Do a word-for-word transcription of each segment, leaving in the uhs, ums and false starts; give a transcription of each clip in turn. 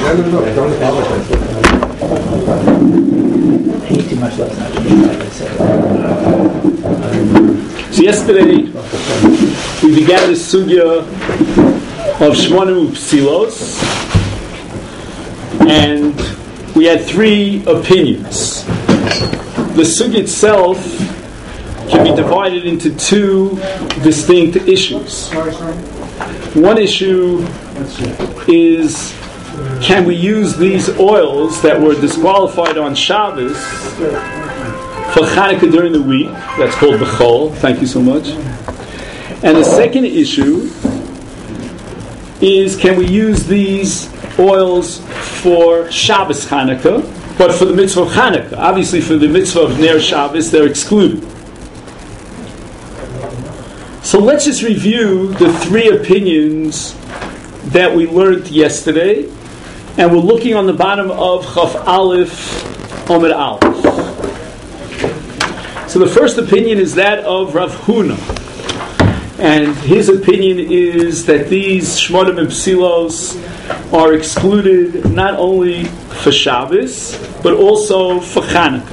No, no, no, I don't apologize. I hate too much less not to be like I said. So yesterday we began the sugya of Shmonim Upsilos, and we had three opinions. The sugya itself can be divided into two distinct issues. One issue is, can we use these oils that were disqualified on Shabbos for Chanukah during the week? That's called Bechol. Thank you so much. And the second issue is, can we use these oils for Shabbos Chanukah, but for the mitzvah of Chanukah? Obviously, for the mitzvah of Ner Shabbos, they're excluded. So let's just review the three opinions that we learned yesterday, and we're looking on the bottom of Chaf Aleph, Omer Aleph. So the first opinion is that of Rav Huna, and his opinion is that these Shmonim and Psilos are excluded not only for Shabbos, but also for Chanukah.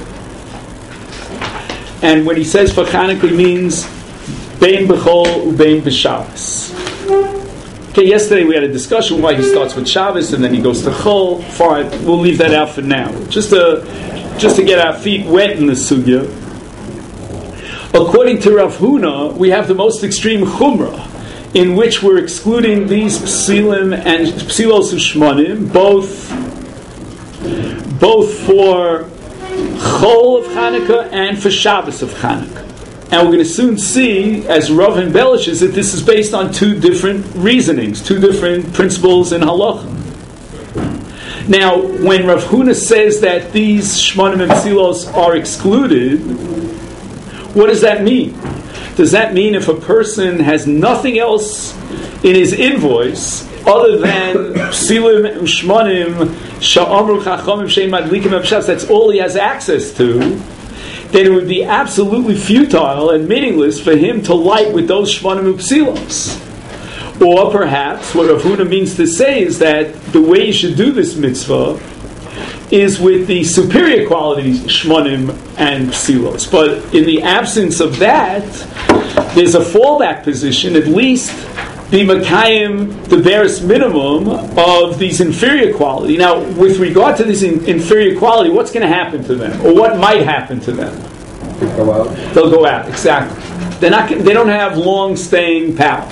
And when he says for Chanukah, he means Bein B'chol Ubein B'Shabbos. Okay, yesterday we had a discussion why he starts with Shabbos and then he goes to Chol. Fine, we'll leave that out for now. Just to, just to get our feet wet in the sugya. According to Rav Huna, we have the most extreme chumrah, in which we're excluding these psilim and psilos u'shmonim, both, both for Chol of Chanukah and for Shabbos of Chanukah. And we're going to soon see, as Rav embellishes, that this is based on two different reasonings, two different principles in halacha. Now, when Rav Huna says that these shmonim and psilos are excluded, what does that mean? Does that mean if a person has nothing else in his invoice other than psilim and shmonim, sha'amru chachamim she'en madlikim b'Shabbos, that's all he has access to, then it would be absolutely futile and meaningless for him to light with those shmonim upsilos. Or perhaps what Rav Huna means to say is that the way you should do this mitzvah is with the superior quality shmonim and psilos. But in the absence of that, there's a fallback position, at least be makayim the barest minimum of these inferior quality. Now, with regard to this in, inferior quality, what's going to happen to them, or what might happen to them? They'll go out. They'll go out. Exactly. They're not. They don't have long staying power.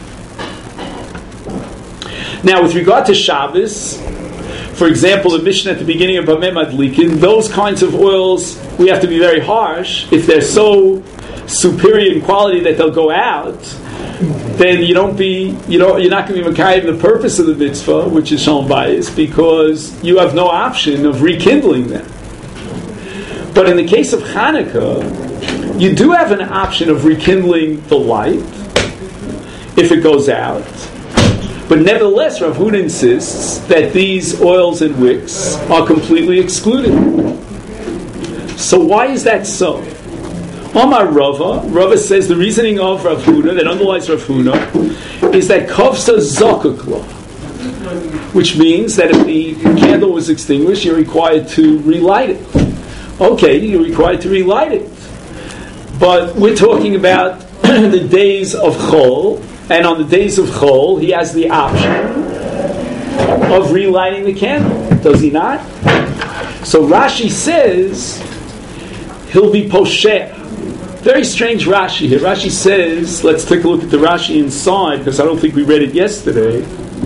Now, with regard to Shabbos, for example, the Mishnah at the beginning of Bameh Madlikin, those kinds of oils we have to be very harsh. If they're so superior in quality that they'll go out, then you don't be, you know, you're not going to be makayim the purpose of the mitzvah, which is shalom bayis, because you have no option of rekindling them. But in the case of Chanukah, you do have an option of rekindling the light if it goes out. But nevertheless, Rav Huna insists that these oils and wicks are completely excluded. So why is that so? Omar Rava, Rava says the reasoning of Rav Huna, that underlies Rav Huna, is that Kovsa Zokukla, which means that if the candle was extinguished, you're required to relight it. Okay, you're required to relight it. But we're talking about the days of Chol, and on the days of Chol, he has the option of relighting the candle. Does he not? So Rashi says he'll be posheh. Very strange Rashi here. Rashi says, let's take a look at the Rashi inside, because I don't think we read it yesterday.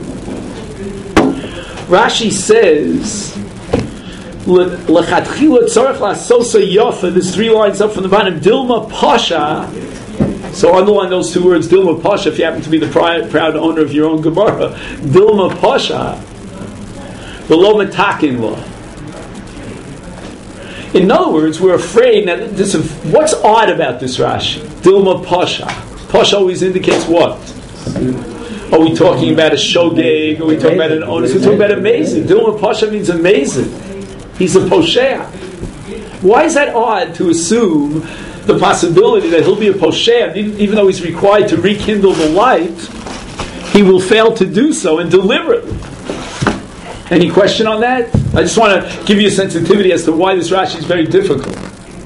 Rashi says, there's three lines up from the bottom, Dilma Pasha. So underline those two words, Dilma Pasha, if you happen to be the proud, proud owner of your own Gemara. Dilma Pasha, below Metakin law. In other words, we're afraid that this is, what's odd about this Rashi? Dilma Pasha. Pasha always indicates what? Are we talking about a shogeg? Are we talking about an onus? We're talking about amazing. Dilma Pasha means amazing. He's a posheah. Why is that odd to assume the possibility that he'll be a posheah, even though he's required to rekindle the light, he will fail to do so, and deliberately? Any question on that? I just want to give you a sensitivity as to why this Rashi is very difficult.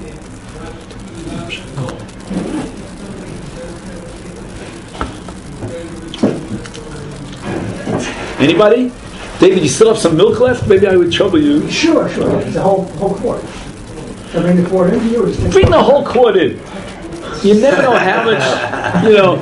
Anybody? David, you still have some milk left? Maybe I would trouble you. Sure, sure. It's a whole whole quart. I bring the quart in to you. Or just Bring the whole quart in. You never know how much, you know.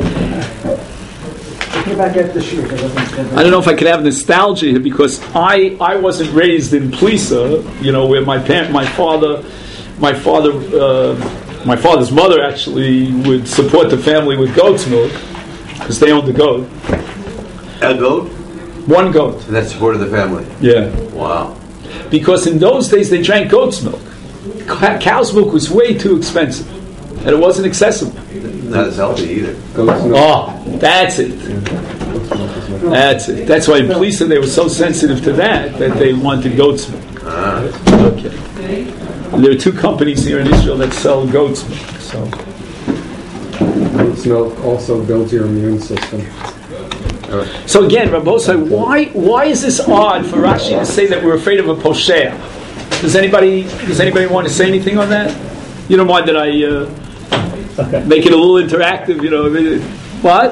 Get back at the shoot. I don't know if I could have nostalgia here because I, I wasn't raised in Plisa, you know, where my parent, my father, my father, uh, my father's mother actually would support the family with goat's milk because they owned the goat. A goat? One goat. And that supported the family? Yeah. Wow. Because in those days they drank goat's milk. Cow's milk was way too expensive. And it wasn't accessible. Not as healthy either. Goat's milk. Oh, that's it. That's it. That's why in Plisa they were so sensitive to that that they wanted goat's milk. Ah. Okay. And there are two companies here in Israel that sell goat's milk. So, Goat's milk also builds your immune system. so again, Rabbosai, why why is this odd for Rashi to say that we're afraid of a poshea? Does anybody does anybody want to say anything on that? You don't mind that I uh, Okay. make it a little interactive? You know what?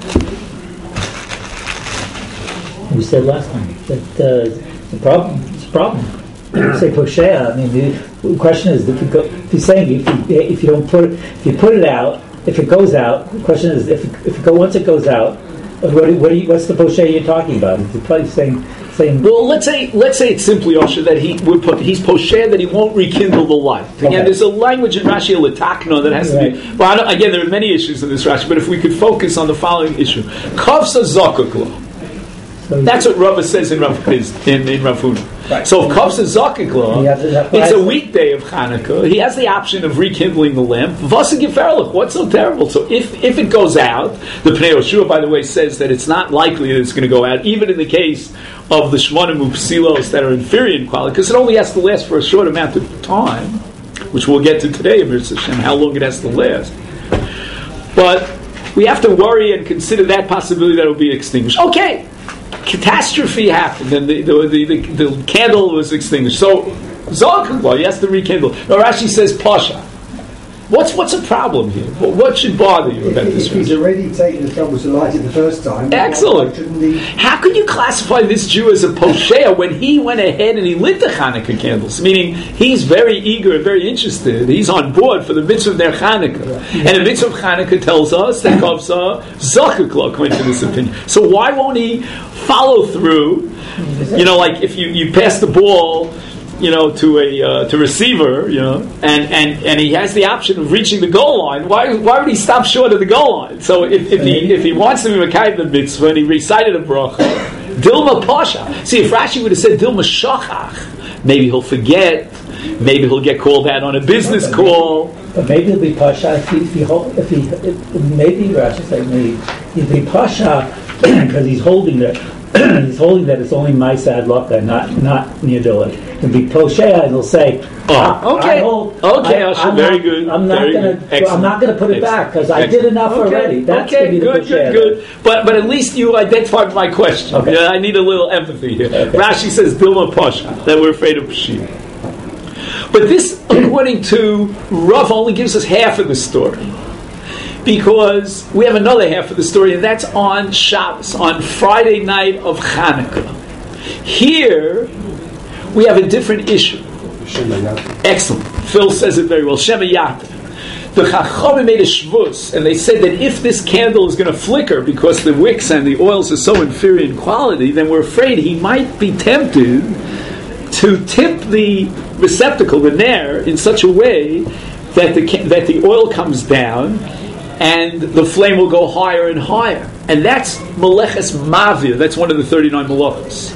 We said last time that uh, the problem it's a problem. You say poshea. I mean, the question is if you go, if you're saying if you if you don't put it, if you put it out, if it goes out. The question is if if it go once it goes out, what what are you, what's the poshea you're talking about? You're probably saying saying. Well, let's say let's say it's simply Osher that he would put, he's poshea that he won't rekindle the light. Again, Okay. there's a language in Rashi Latakno that has to be. Right. Well, I don't, again, there are many issues in this Rashi, but if we could focus on the following issue, Kavsa Zakuklo. So That's what Rava says in Rav in, in Rav Huna. Right. So if Kavsa Zakuklo, He has to- that's why it's I a said- weekday of Hanukkah. He has the option of rekindling the lamp. Vasa Geferlich. What's so terrible? So if if it goes out, the Pnei Yoshua, by the way, says that it's not likely that it's going to go out, even in the case of the Shmonim Upsilos that are inferior in quality, because it only has to last for a short amount of time, which we'll get to today, Mirzah Hashem, how long it has to last. But we have to worry and consider that possibility that it will be extinguished. Okay, catastrophe happened, and the the, the, the, the candle was extinguished. So, Zalkugla, he has to rekindle. Now Rashi says Pasha. What's what's a problem here? What, what should bother you about If, this? if he's already taken the trouble to light it the first time, Excellent. why shouldn't he? How could you classify this Jew as a poshea when he went ahead and he lit the Hanukkah candles? Meaning, he's very eager and very interested. He's on board for the mitzvah of their Hanukkah. And the mitzvah of Hanukkah tells us that Kavsa Zakukla, according to this opinion. So why won't he follow through? You know, like if you, you pass the ball, you know, to a uh, to receiver, you know, and, and, and he has the option of reaching the goal line. Why why would he stop short of the goal line? So if, if he if he wants to be Makayim the mitzvah and he recited a bracha, Dilma Pasha. See, if Rashi would have said Dilma Shachach, maybe he'll forget. Maybe he'll get called out on a business call. But maybe it'll be pasha if he, if he, hold, if he if, maybe Rashi say maybe he'll be pasha because he's holding that he's holding that it's only Maisa Adlaka, not not Niyadolak. It'll be poshea and he'll say, Oh, okay. I hold, Okay, I, Asher, I'm very not, good. I'm not Very gonna good. Excellent. I'm not gonna put it back because I did Excellent. enough Okay. already. That's okay, gonna be the good, poshea. good, good. But but at least you identified my question. Okay. Yeah, I need a little empathy here. Okay. Rashi says Dilma Pasha, that we're afraid of Pashim. But this, according to Rav, only gives us half of the story. Because we have another half of the story, and that's on Shabbos, on Friday night of Hanukkah. Here, we have a different issue. Excellent. Phil says it very well. Shema Yata. The Chachamim made a shvus, and they said that if this candle is going to flicker because the wicks and the oils are so inferior in quality, then we're afraid he might be tempted to tip the receptacle, the nair, in such a way that the that the oil comes down and the flame will go higher and higher. And that's Meleches Mavir. That's one of the thirty-nine Melachos.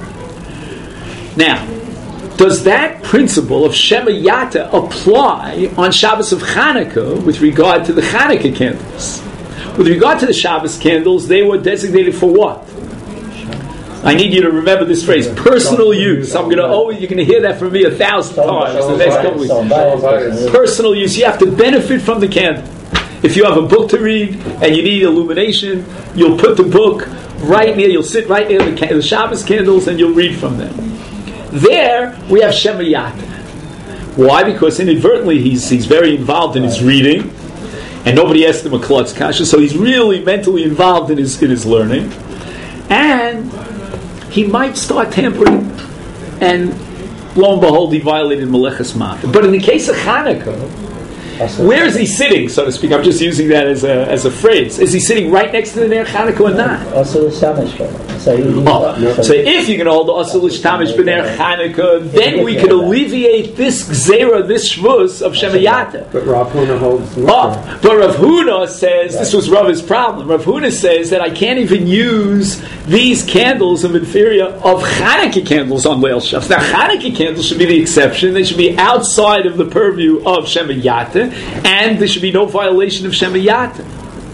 Now, does that principle of Shema Yata apply on Shabbos of Chanukah with regard to the Chanukah candles? With regard to the Shabbos candles, they were designated for what? I need you to remember this phrase, personal use. I'm going to always, you're going to hear that from me a thousand times the next couple weeks. Personal use. You have to benefit from the candle. If you have a book to read and you need illumination, you'll put the book right near, you'll sit right near the, the Shabbos candles and you'll read from them. There, we have Shemayata. Why? Because inadvertently he's he's very involved in his reading, and nobody asked him a klutz kasha, so he's really mentally involved in his in his learning, and he might start tampering, and lo and behold, he violated Meleches Matzah. But in the case of Hanukkah, where is he sitting, so to speak? I'm just using that as a as a phrase. Is he sitting right next to the Ner Hanukkah or not? Also the Shamish. So, you, oh, so if you're going to hold the Asur L'Shtamish B'ner Hanukkah, then we could alleviate this Gzeira, this Shvus of Shemayata. But Rav Huna holds. Oh, but Rav Huna says, this was Rav's problem, Rav Huna says that I can't even use these candles of inferior, of Hanukkah candles on Leil Shabbos. Now Hanukkah candles should be the exception. They should be outside of the purview of Shemayata, and there should be no violation of Shemayata.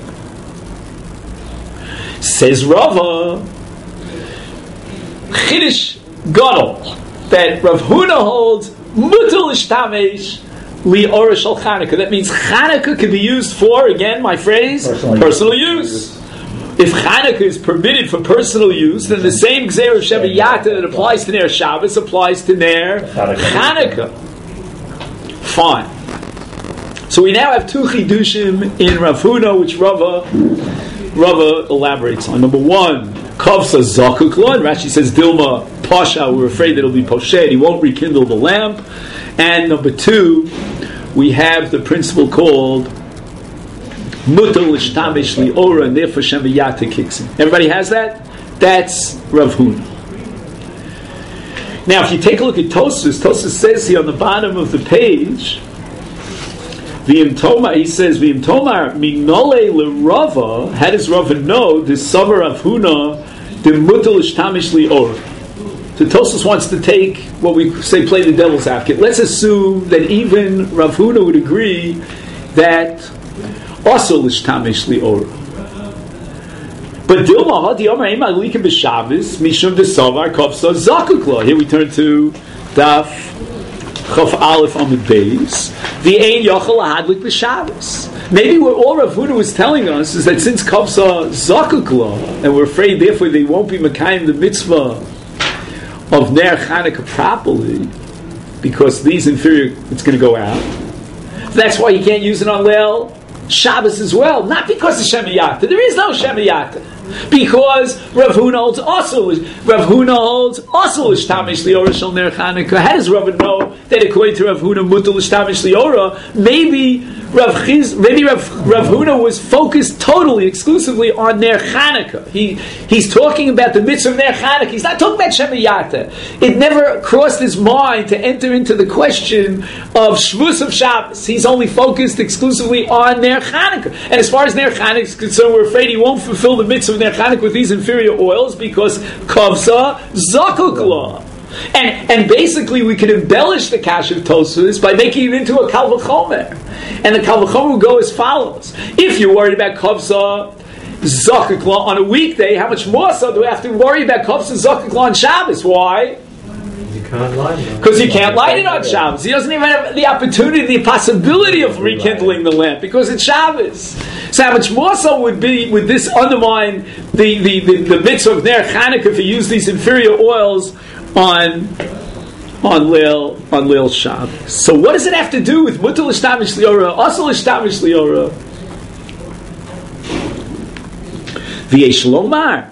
Says Rava, Chiddush Gadol, that Rav Huna holds Mutal Ishtamesh Li Ora Shel Chanukah. That means Chanukah can be used for, again, my phrase, personal, personal use. use. If Chanukah is permitted for personal use, then the same Gzeir of Shemayata that applies to Ner Shabbos applies to Ner Chanukah. Fine. So we now have two Chidushim in Rav Huna, which Rava, Rava elaborates on. Number one, Kavsa Zakukla, and Rashi says Dilma Pasha, we're afraid that it'll be poshed, he won't rekindle the lamp. And number two, we have the principle called Mutal L'Shtamish Li'ora, and therefore Shemayata kicks in. Everybody has that? That's Rav Huna. Now if you take a look at Tosfos, Tosfos says here on the bottom of the page, V'im Tomar, he says, V'im Tomar, Minole L'Rava, how does Rava know this Savar Rav Huna, the Mutal L'Shtamish Li'ora? So Tosfos wants to take what we say, play the devil's advocate. Let's assume that even Rav Huna would agree that also L'Shtamish Li'ora. But Dilma Hadi Omer Ema Likim B'Shabbos Mishum Desavar Kovsa Zakukla. Here we turn to Daf Chaf Aleph on the base. The Ein Yochel Lahadlik B'Shabbos. Maybe what all Rav Huna was telling us is that since Kovsa Zakukla, and we're afraid therefore they won't be Mekayim the mitzvah of Ner Chanukah properly, because these inferior, it's going to go out. That's why you can't use it on Leil Shabbos as well. Not because of Shemayata. There is no Shemayata. Because Rav Huna holds also Rav Huna holds also L'Shtamish Li'ora Shel Ner Chanukah. How does Rav know that according to Rav Huna Mutal L'Shtamish Li'ora, maybe Rav Chiz, maybe Rav, Rav Huna was focused totally, exclusively on Ner Chanukah. He he's talking about the mitzvah of Ner Chanukah. He's not talking about Shemayata. It never crossed his mind to enter into the question of Shvus of Shabbos. He's only focused exclusively on Ner Chanukah. And as far as Ner Chanukah is concerned, we're afraid he won't fulfill the mitzvah of Ner Chanukah with these inferior oils because Kavsa Zakukla. And and basically we can embellish the Kash of Tosfos by making it into a Kal V'chomer. And the Kal V'chomer will go as follows. If you're worried about Kavsa Zakukla on a weekday, how much more so do we have to worry about Kavsa Zakukla on Shabbos? Why? Because you can't light it on Shabbos. He doesn't even have the opportunity, the possibility of rekindling the lamp because it's Shabbos. So how much more so would be would this undermine the, the, the, the mitzvah of Ner Chanukah if you use these inferior oils on on Leil on Leil Shabbos? So what does it have to do with Mutal L'Shtamish Li'ora, also L'Shtamish Li'ora? V'yesh lomar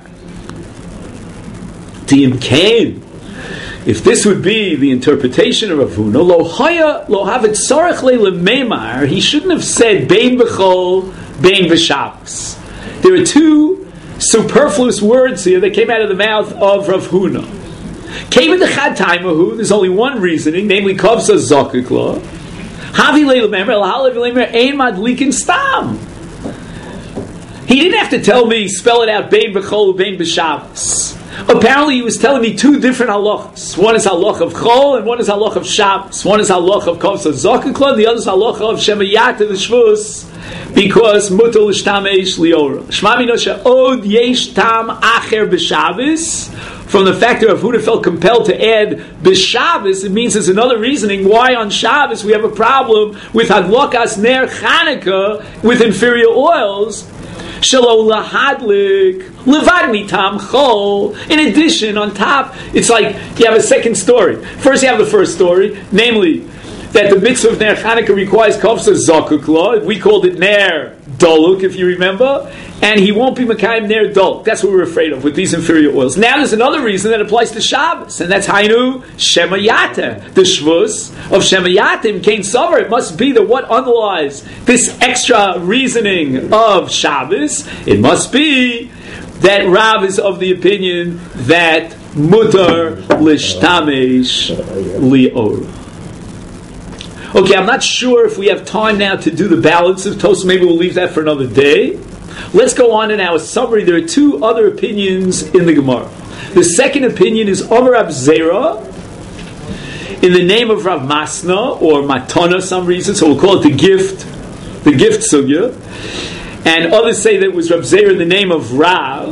T'im Kain. If this would be the interpretation of Rav Huna, lo haya lo havet sarach le'lememar, he shouldn't have said bein b'chol, bein b'Shabbos. There are two superfluous words here that came out of the mouth of Rav Huna. Came in the chad taimahu. There's only one reasoning, namely kavsa zakukla. Havi le'lememar l'halav le'lememar ein madlikin stam. He didn't have to tell me spell it out bein b'chol, bein b'Shabbos. Apparently he was telling me two different halachas. One is halach of Chol and one is halach of Shabbos. One is halach of Kavsa Zakukla, the other is halach of Shemayata the Shvus, because Mutal L'Shtamesh Li'ora. Shema Mino She'od Yesh Tam Acher B'Shabbos. From the fact that Rav Huna felt compelled to add B'Shabbos, it means there's another reasoning why on Shabbos we have a problem with Hadlokas Ner Chanukah with inferior oils. Shelo lahadlik levad mitam chol. In addition, on top, it's like you have a second story. First, you have the first story, namely that the mitzvah of Ner Chanukah requires kavsa zakuk law. We called it Ner Doluk, if you remember, and he won't be Mekayim Ner Doluk. That's what we're afraid of with these inferior oils. Now there's another reason that applies to Shabbos, and that's Hainu Shema Yata, the Shvus of Shema Yatim Kain Sover. It must be that what underlies this extra reasoning of Shabbos, it must be that Rav is of the opinion that Mutar Lishtamesh Lior. Okay, I'm not sure if we have time now to do the balance of Tosfos. Maybe we'll leave that for another day. Let's go on in our summary. There are two other opinions in the Gemara. The second opinion is Omer Rav Zera in the name of Rav Masna or Matana, some reason. So we'll call it the gift, the gift sugya. And others say that it was Rav Zera in the name of Rav.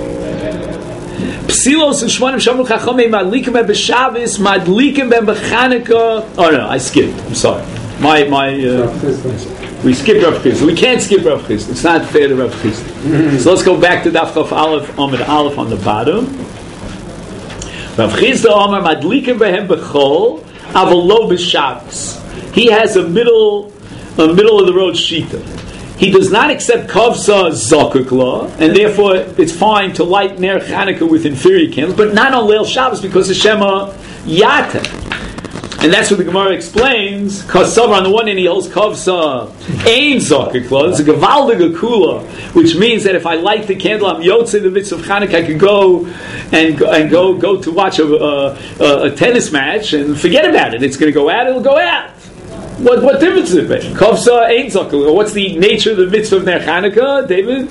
Psilos and Shmonim Shamru Chachamei Madlikim Ben B'Shabbos, Madlikim Ben B'Chanukah. Oh no, I skipped. I'm sorry. My my. Uh, we skipped Rav Chisda. We can't skip Rav Chisda. It's not fair to Rav Chisda. Mm-hmm. So let's go back to Daf Chaf Aleph Amud Aleph on the bottom. Rav Chisda Omer Madlikim Behem B'Chol Aval Lo B'Shabbos. He has a middle a middle of the road shita. He does not accept kavsa zakuk law, and therefore it's fine to light ner Chanukah with inferior candles, but not on Leil Shabbos because of Shema Yata. And that's what the Gemara explains. Kasav on the one hand he holds kavsa ain zakuk law. It's a gavaldig kula, which means that if I light the candle, I'm yotze the mitzvah of Chanukah. I could go and go, and go go to watch a, a, a tennis match and forget about it. It's going to go out. It'll go out. What what difference does it make? Kavsa ain't zakuk. What's the nature of the mitzvah of Ner Chanukah, David?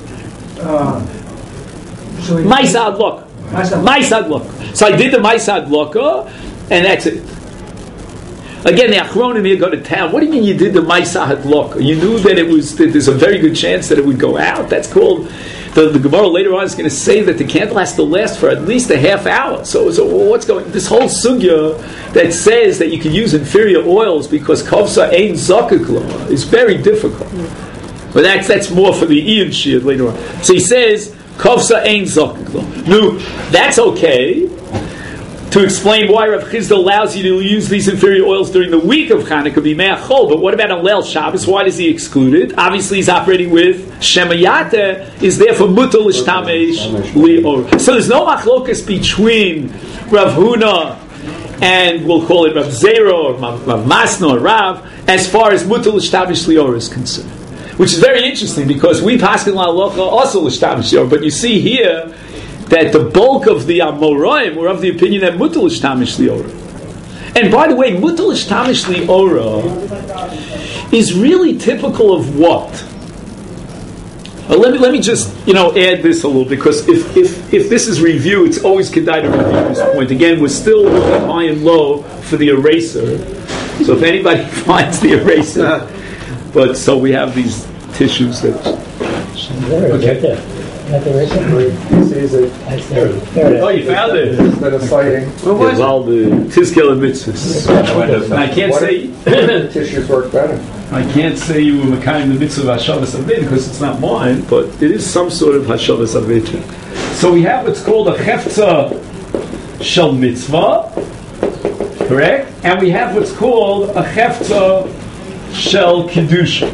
Ma'aseh Hadlaka. Ma'aseh Hadlaka. So I did the Ma'aseh Hadlaka, and that's it. Again, the Achronim here go to town. What do you mean you did the Ma'aseh Hadlaka? You knew that it was that there's a very good chance that it would go out. That's called. The, the Gemara later on is going to say that the candle has to last for at least a half hour. So, so what's going? This whole sugya that says that you can use inferior oils because kavsa ain't zakuk law is very difficult. But that's that's more for the Ian Shir later on. So he says kavsa ain't zakuk law. No, that's okay. To explain why Rav Chisda allows you to use these inferior oils during the week of Chanukah, b'mei Chol, but what about on Leil Shabbos? Why does he exclude it? Obviously, he's operating with Shema Yata, is therefore mutal l'shtamesh li'or. So there's no machlokas between Rav Huna and we'll call it Rav Zera or Rav Masna or Rav as far as mutal l'shtamesh li'or is concerned, which is very interesting because we paskin la'alocha also l'shtamesh li'or, but you see here that the bulk of the Amoraim were of the opinion that mutal l'shtamish li'ora. And by the way, mutal l'shtamish li'ora is really typical of what? Uh, let me let me just you know add this a little, because if if if this is review, it's always kedai to review this point. Again, we're still looking high and low for the eraser. So if anybody finds the eraser, but so we have these tissues that. Okay. Not the eraser. He sees it. That's there. There it is. Oh, you found it. Instead of citing. Well, well the Tizkel and Mitzvahs. And I can't What say if tissues work better. I can't say you were Mekayim the Mitzvah of Hashavas Aved because it's not mine, but it is some sort of Hashavas Aved. So we have what's called a Chefza Shel Mitzvah, correct? And we have what's called a Chefza Shel Kedusha.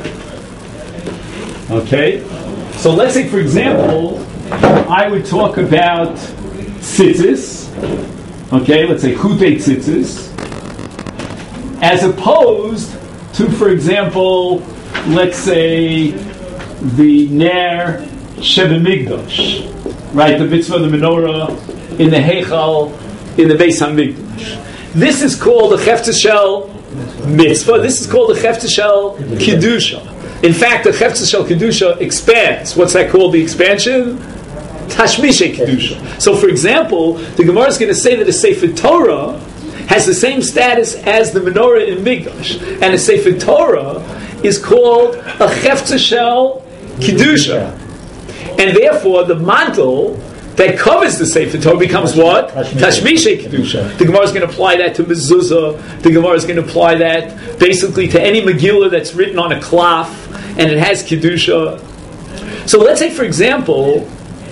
Okay? So let's say, for example, I would talk about tzitzis, okay, let's say chutei tzitzis, as opposed to, for example, let's say the ner shebemigdash, right, the mitzvah of the menorah in the heichal, in the Beis Hamikdash. This is called the cheftzah shel mitzvah. This is called the cheftzah shel kedusha. In fact, the Cheftzah Shel Kedusha expands. What's that called, the expansion? Tashmishe Kedusha. So, for example, the Gemara is going to say that a Sefer Torah has the same status as the menorah in Migdash. And a Sefer Torah is called a Cheftzah Shel Kedusha. And therefore, the mantle that covers the Sefer Torah becomes what? Tashmishe Kedusha. The Gemara is going to apply that to mezuzah. The Gemara is going to apply that basically to any Megillah that's written on a cloth and it has Kedusha. So let's say, for example,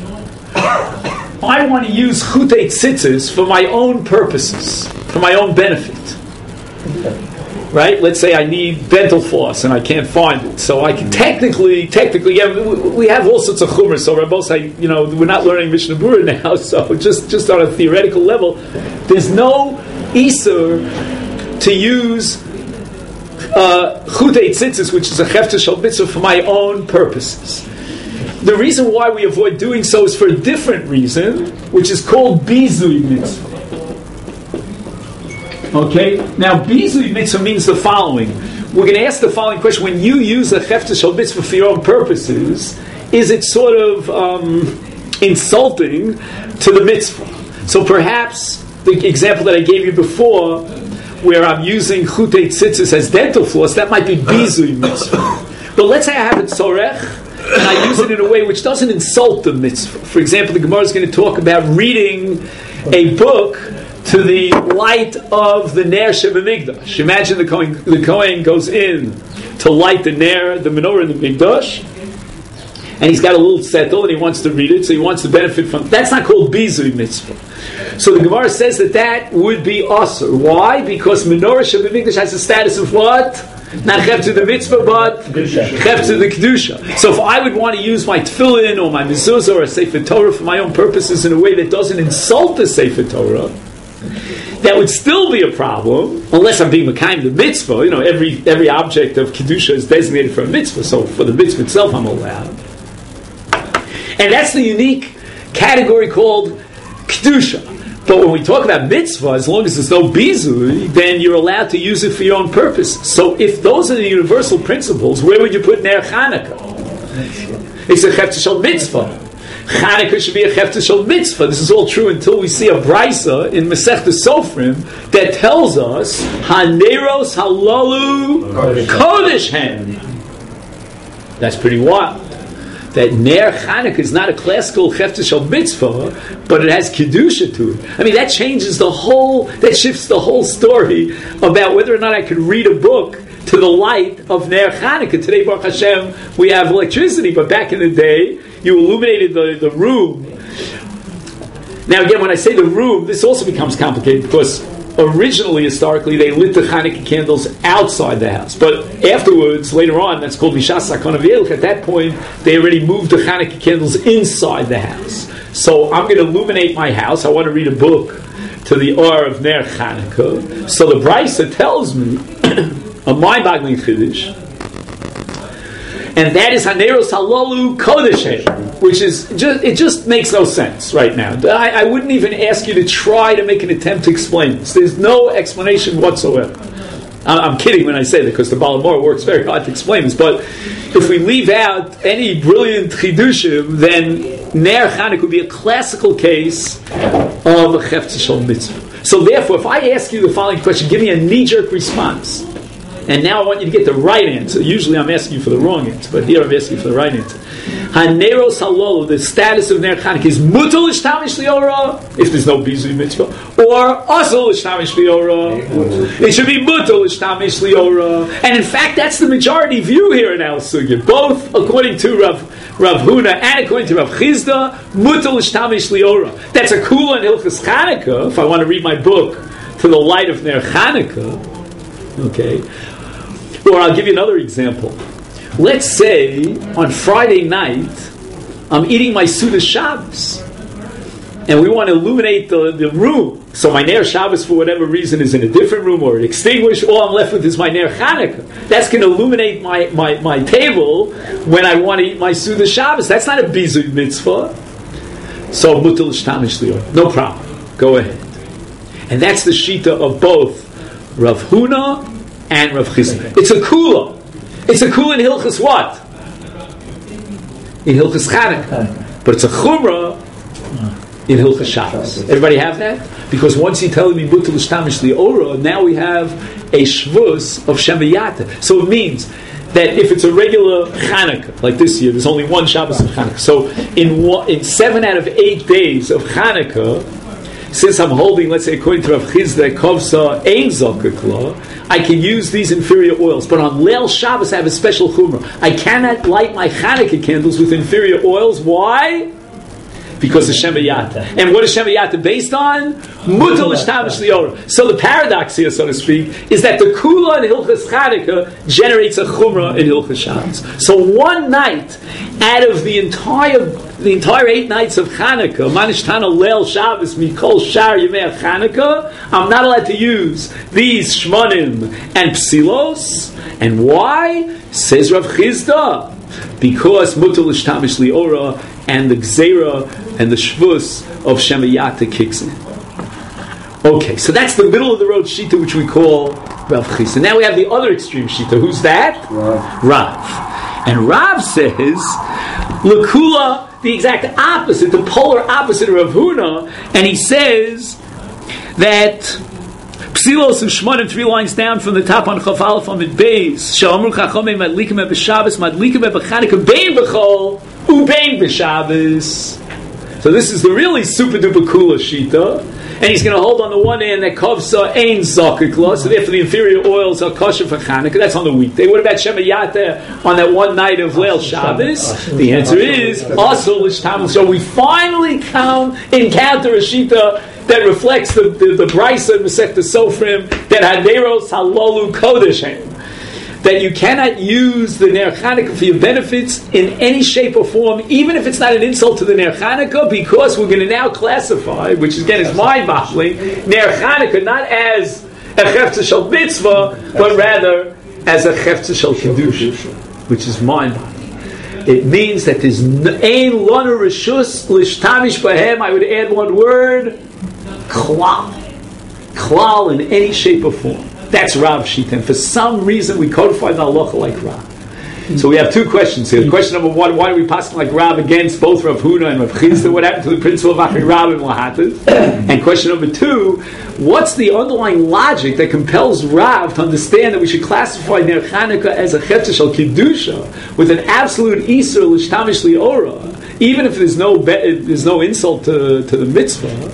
I want to use chutei tzitzis for my own purposes, for my own benefit. Right? Let's say I need dental floss and I can't find it. So I can technically, technically, yeah, we have all sorts of chumras. So Rabbosai, you know, we're not learning Mishnah Berurah now. So just, just on a theoretical level, there's no isur to use uh, chutei tzitzis, which is a hefta shel mitzvah, for my own purposes. The reason why we avoid doing so is for a different reason, which is called bizui mitzvah. Okay? Now, bizui mitzvah means the following. We're going to ask the following question. When you use a hefta shel mitzvah for your own purposes, is it sort of um, insulting to the mitzvah? So perhaps the example that I gave you before, where I'm using chutei tzitzis as dental floss, that might be bizui mitzvah. But let's say I have a tzorech, and I use it in a way which doesn't insult the mitzvah. For example, the Gemara is going to talk about reading a book to the light of the Ner Shebamigdash. Imagine the Kohen, the Kohen goes in to light the Ner, the menorah in the Migdash, and he's got a little settle and he wants to read it, so he wants to benefit from it. That's not called bizui mitzvah. So the Gemara says that that would be asur. Why? Because menorah Shebamigdash has the status of what? Not chef to the mitzvah, but chef to the kedusha. So if I would want to use my tefillin or my mezuzah or a sefer Torah for my own purposes in a way that doesn't insult the sefer Torah, that would still be a problem, unless I'm being mekayim the mitzvah. You know, every every object of kedusha is designated for a mitzvah, so for the mitzvah itself I'm allowed. And that's the unique category called kedusha. But when we talk about mitzvah, as long as there's no bizui, then you're allowed to use it for your own purpose. So if those are the universal principles, where would you put Ner Chanukah? It's a hefta shel mitzvah. Chanukah should be a hefta shel mitzvah. This is all true until we see a brisa in Masechta Sofrim that tells us Haneros halalu kodesh hen. That's pretty wild. That Ner Chanukah is not a classical hefta shel mitzvah, but it has kedusha to it. I mean, that changes the whole, that shifts the whole story about whether or not I could read a book to the light of Ner Chanukah. Today, Baruch Hashem, we have electricity, but back in the day, you illuminated the, the room. Now again, when I say the room, this also becomes complicated because originally, historically, they lit the Chanukah candles outside the house. But afterwards, later on, that's called Mishas Sakon Avielich. At that point, they already moved the Chanukah candles inside the house. So I'm going to illuminate my house. I want to read a book to the Or of Ner Chanukah. So the Brisa tells me, a mind-boggling Chiddush, and that is Haneros Halalu Kodesh, which is just, it just makes no sense right now. I, I wouldn't even ask you to try to make an attempt to explain this. There's no explanation whatsoever. I'm, I'm kidding when I say that because the Baal HaMaor works very hard to explain this. But if we leave out any brilliant chidushim, then Ner Chanukah would be a classical case of a Hefta Shel Mitzvah. So therefore, if I ask you the following question, give me a knee-jerk response. And now I want you to get the right answer. Usually I'm asking you for the wrong answer, but here I'm asking you for the right answer. Haneros halolu, the status of Ner Chanukah is mutal l'shtamish liora, if there's no bizui mitzvah, or asal l'shtamish liora. It should be mutal l'shtamish liora. And in fact, that's the majority view here in Al Sugya, both according to Rav, Rav Huna and according to Rav Chizda, mutal l'shtamish liora. That's a kula in Hilchas Chanukah, if I want to read my book to the light of Ner Chanukah. Okay. Or I'll give you another example. Let's say on Friday night I'm eating my Suda Shabbos and we want to illuminate the, the room. So my Ner Shabbos, for whatever reason, is in a different room or extinguished. All I'm left with is my Ner Chanukah. That's going to illuminate my, my, my table when I want to eat my Suda Shabbos. That's not a bizui mitzvah. So mutal shtamish lior. No problem. Go ahead. And that's the shita of both Rav Huna and Rav Chizda. It's a kula. It's a kula in Hilchas what? In Hilchas Chanukah. But it's a chumrah in Hilchas Shabbos. Everybody have that? Because once you tell me mutal shtamish liora, now we have a shvus of Shemayata. So it means that if it's a regular Chanukah, like this year, there's only one Shabbos of Chanukah. So in one, in seven out of eight days of Chanukah, since I'm holding, let's say, according to Rav Chizda, Kovsa Ein Zokakla, I can use these inferior oils. But on Leil Shabbos, I have a special chumrah. I cannot light my Hanukkah candles with inferior oils. Why? Because of Shemayata. And what is Shemayata based on? Mutal Ishtamish Liora. So the paradox here, so to speak, is that the Kula in Hilchas Chanukah generates a Chumrah in Hilchas Shabbos. So one night out of the entire the entire eight nights of Chanukah, Manishtana Leil Shabbos, Mikol Shar Yemei Chanukah, I'm not allowed to use these Shmonim and Psilos. And why? Says Rav Chizda. Because Mutal Ishtamish Liora and the Gzeira and the Shvus of Shemayata kicks in. Okay, so that's the middle of the road Shita, which we call Rav Chizda. Now we have the other extreme Shita. Who's that? Rav. Rav. And Rav says, Lakula, the exact opposite, the polar opposite of Rav Huna, and he says that Psilos and Shmonim, three lines down from the top on Chaf Aleph on Beis, Shalomru Chachomei Madlikim Ebe Shabbos, Madlikim Ebe Chanukah, Bein B'chol, Ubein B'Shabbos. So this is the really super duper cool Shita. And he's going to hold on the one hand that Kovsa Ein Zokakla, so therefore the inferior oils are kosher for Chanukah. That's on the weekday. What about Shemayata on that one night of Leil Shabbos? The answer is Asur L'Shtamus. So we finally come, encounter a Shita that reflects the the, the Brisa and Masechta Sofrim that Haderos Halolu Kodeshem. That you cannot use the Ner Chanukah for your benefits in any shape or form, even if it's not an insult to the Ner Chanukah, because we're going to now classify, which again is mind-boggling, Ner Chanukah not as a Chefza Shel Mitzvah, but rather as a Chefza Shel Kedusha, which is mind-boggling. It means that there's Ein Lanu Rishus L'Shtamish Bahem, I would add one word, Klal. Klal in any shape or form. That's Rav Shita. And for some reason we codify the halacha like Rav. So we have two questions here. Question number one, why do we pass like Rav against both Rav Huna and Rav Chizda? What happened to the principle of Achri Rav and Lahativ? And question number two, what's the underlying logic that compels Rav to understand that we should classify Ner Chanukah as a Chefza Shel Kedusha with an absolute Isur L'Shtamish Liora, even if there's no be- there's no insult to, to the mitzvah,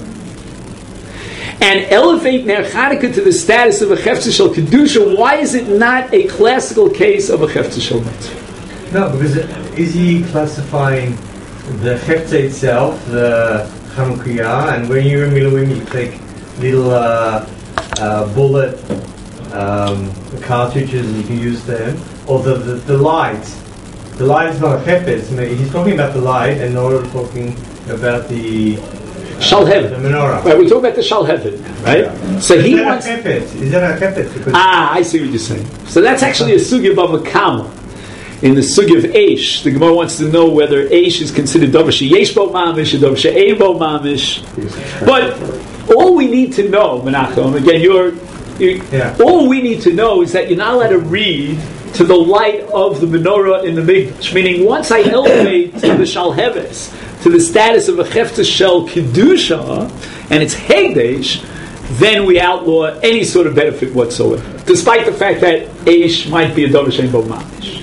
and elevate Ner Chanukah to the status of a Chefza Shel Kedusha? Why is it not a classical case of a Chefza Shel Mitzvah? No, because is he classifying the Chefza itself, the Chanukah, and when you're in Miluim you take little uh, uh, bullet um, cartridges and you can use them, or the, the, the light. The light is not a Chefetz. He's talking about the light and not talking about the Shalhevet. The menorah. Right, we're talking about the Shalhevet, right? Yeah. So is he that wants. A Chefetz? Is that a Chefetz? Because Ah, I see what you're saying. So that's actually a sugya bava kama. In the sugya of Eish, the Gemara wants to know whether Eish is considered davar sheyesh bo mamish or davar she'ein bo mamish. But all we need to know, Menachem, again, you're, you're yeah. all we need to know is that you're not allowed to read to the light of the menorah in the mikdash. Meaning, once I elevate to the Shalheves, to the status of a Chefza Shel Kedusha, and it's Hegdesh, then we outlaw any sort of benefit whatsoever, despite the fact that Eish might be a davar she'ein bo mamish.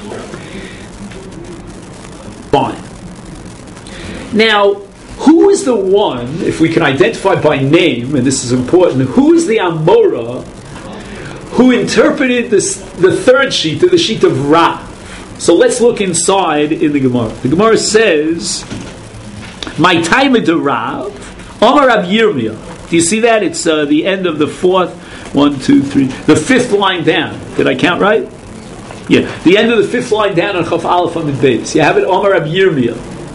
Fine. Now, who is the one, if we can identify by name, and this is important, who is the Amora who interpreted this, the third sheet, the sheet of Rav? So let's look inside in the Gemara. The Gemara says, "My time of the Rav, Omar Rav Yirmiyah." Do you see that? It's uh, the end of the fourth, one, two, three, the fifth line down. Did I count right? Yeah, the end of the fifth line down on Chaf Aleph on the base. You have it, Omar Rav Yirmiyah.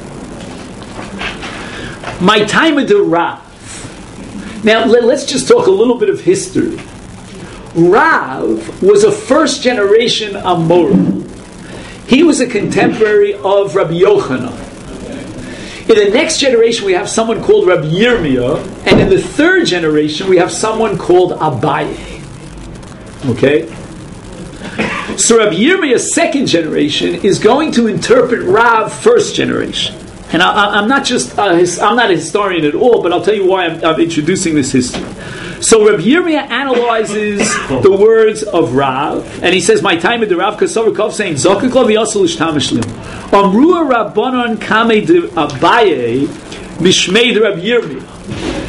My time of the Rav. Now let, let's just talk a little bit of history. Rav was a first generation Amora. He was a contemporary of Rabbi Yochanan. In the next generation, we have someone called Rabbi Yirmiyah, and in the third generation, we have someone called Abaye. Okay? So Rabbi Yirmiyah's second generation is going to interpret Rav first generation. And I, I'm not just a, I'm not a historian at all, but I'll tell you why I'm, I'm introducing this history. So Rabbi Yirmiyah analyzes the words of Rav, and he says, "My time in the Rav Kasavakov saying Zokakov Yasal Ishtamish Lim Amrua Rabbanon Kame de Abaye Mishmei de Rabbi Yirmiyah."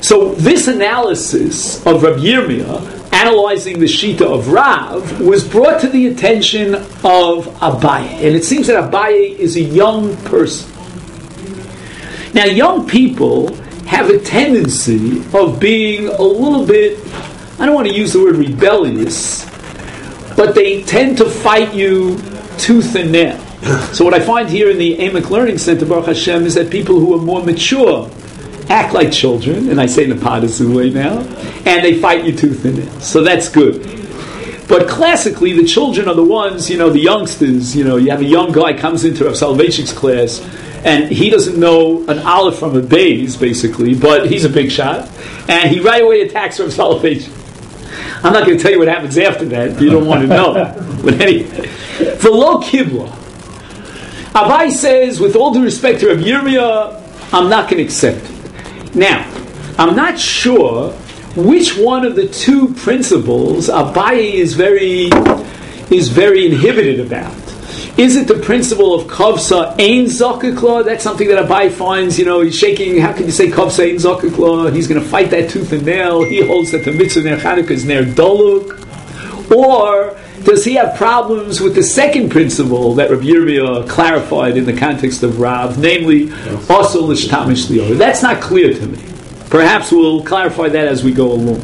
So this analysis of Rabbi Yirmiyah, analyzing the Shita of Rav, was brought to the attention of Abaye. And it seems that Abaye is a young person. Now, young people have a tendency of being a little bit, I don't want to use the word rebellious, but they tend to fight you tooth and nail. So what I find here in the Amic Learning Center, Baruch Hashem, is that people who are more mature act like children, and I say in a partisan way now, and they fight you tooth and nail. So that's good. But classically, the children are the ones, you know, the youngsters, you know, you have a young guy comes into Rav Soloveitchik's class, and he doesn't know an olive from a bays, basically, but he's a big shot, and he right away attacks Rav Soloveitchik. I'm not going to tell you what happens after that, you don't want to know. But anyway, V'lo Kibla. Abai says, with all due respect to Rabbi Yirmiyah, I'm not going to accept it. Now, I'm not sure which one of the two principles Abaye is very is very inhibited about. Is it the principle of Kovsa Ein Zakikla? That's something that Abaye finds, you know, he's shaking, how can you say Kovsa Ein Zakikla? He's going to fight that tooth and nail. He holds that the mitzvah Ner Chanukah is Ner Doluk. Or does he have problems with the second principle that Rabbi Yirmiyah clarified in the context of Rav, namely, also l'shtamish lior? That's not clear to me. Perhaps we'll clarify that as we go along.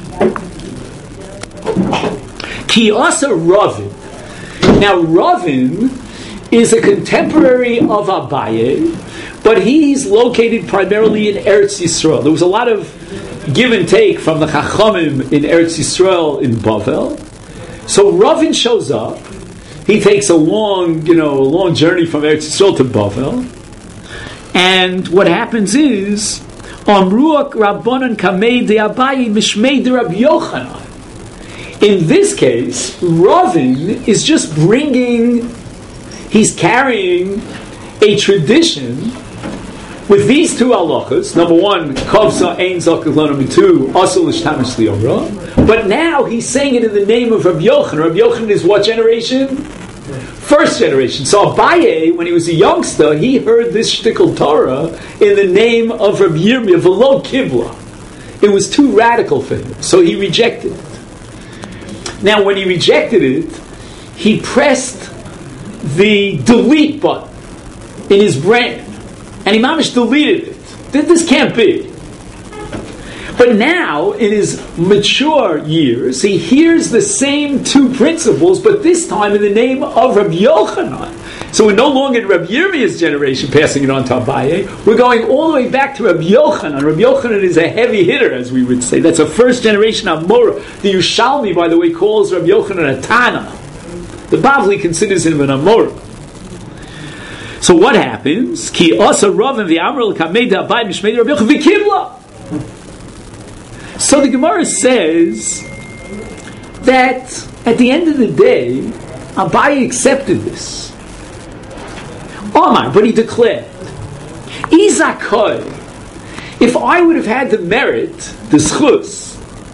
Ki asa Ravin. Now, Ravin is a contemporary of Abaye, but he's located primarily in Eretz Yisrael. There was a lot of give and take from the Chachamim in Eretz Yisrael in Bavel. So Ravin shows up. He takes a long, you know, a long journey from Eretz Yisrael to Bavel. And what happens is, Amruach Rabbanan Kamei de Abaye Mishmei de Rabbi Yochanan. In this case, Ravin is just bringing, he's carrying a tradition with these two halachas. Number one, Kovsa Ein Zakikla. Number two, Asur L'Shtamish Liora. But now he's saying it in the name of Rabbi Yochanan. Rabbi Yochanan is what generation? First generation. So Abaye, when he was a youngster, he heard this shtickle Torah in the name of Rabbi Yirmiyah, V'lo Kibla. It was too radical for him, so he rejected it. Now, when he rejected it, he pressed the delete button in his brain, and he mamish deleted it. This can't be. But now, in his mature years, he hears the same two principles, but this time in the name of Rabbi Yochanan. So we're no longer in Rabbi Yirmiyah's generation passing it on to Abaye. We're going all the way back to Rabbi Yochanan. Rabbi Yochanan is a heavy hitter, as we would say. That's a first generation Amora. The Yerushalmi, by the way, calls Rabbi Yochanan a Tana. The Bavli considers him an Amora. So what happens? Ki asa Rav and the Amr l'kamei de Abaye mishmei de Rabbi Yochanan v'kibla. So the Gemara says that at the end of the day, Abaye accepted this. Omar, but he declared, Izakoy, if I would have had the merit, the schus,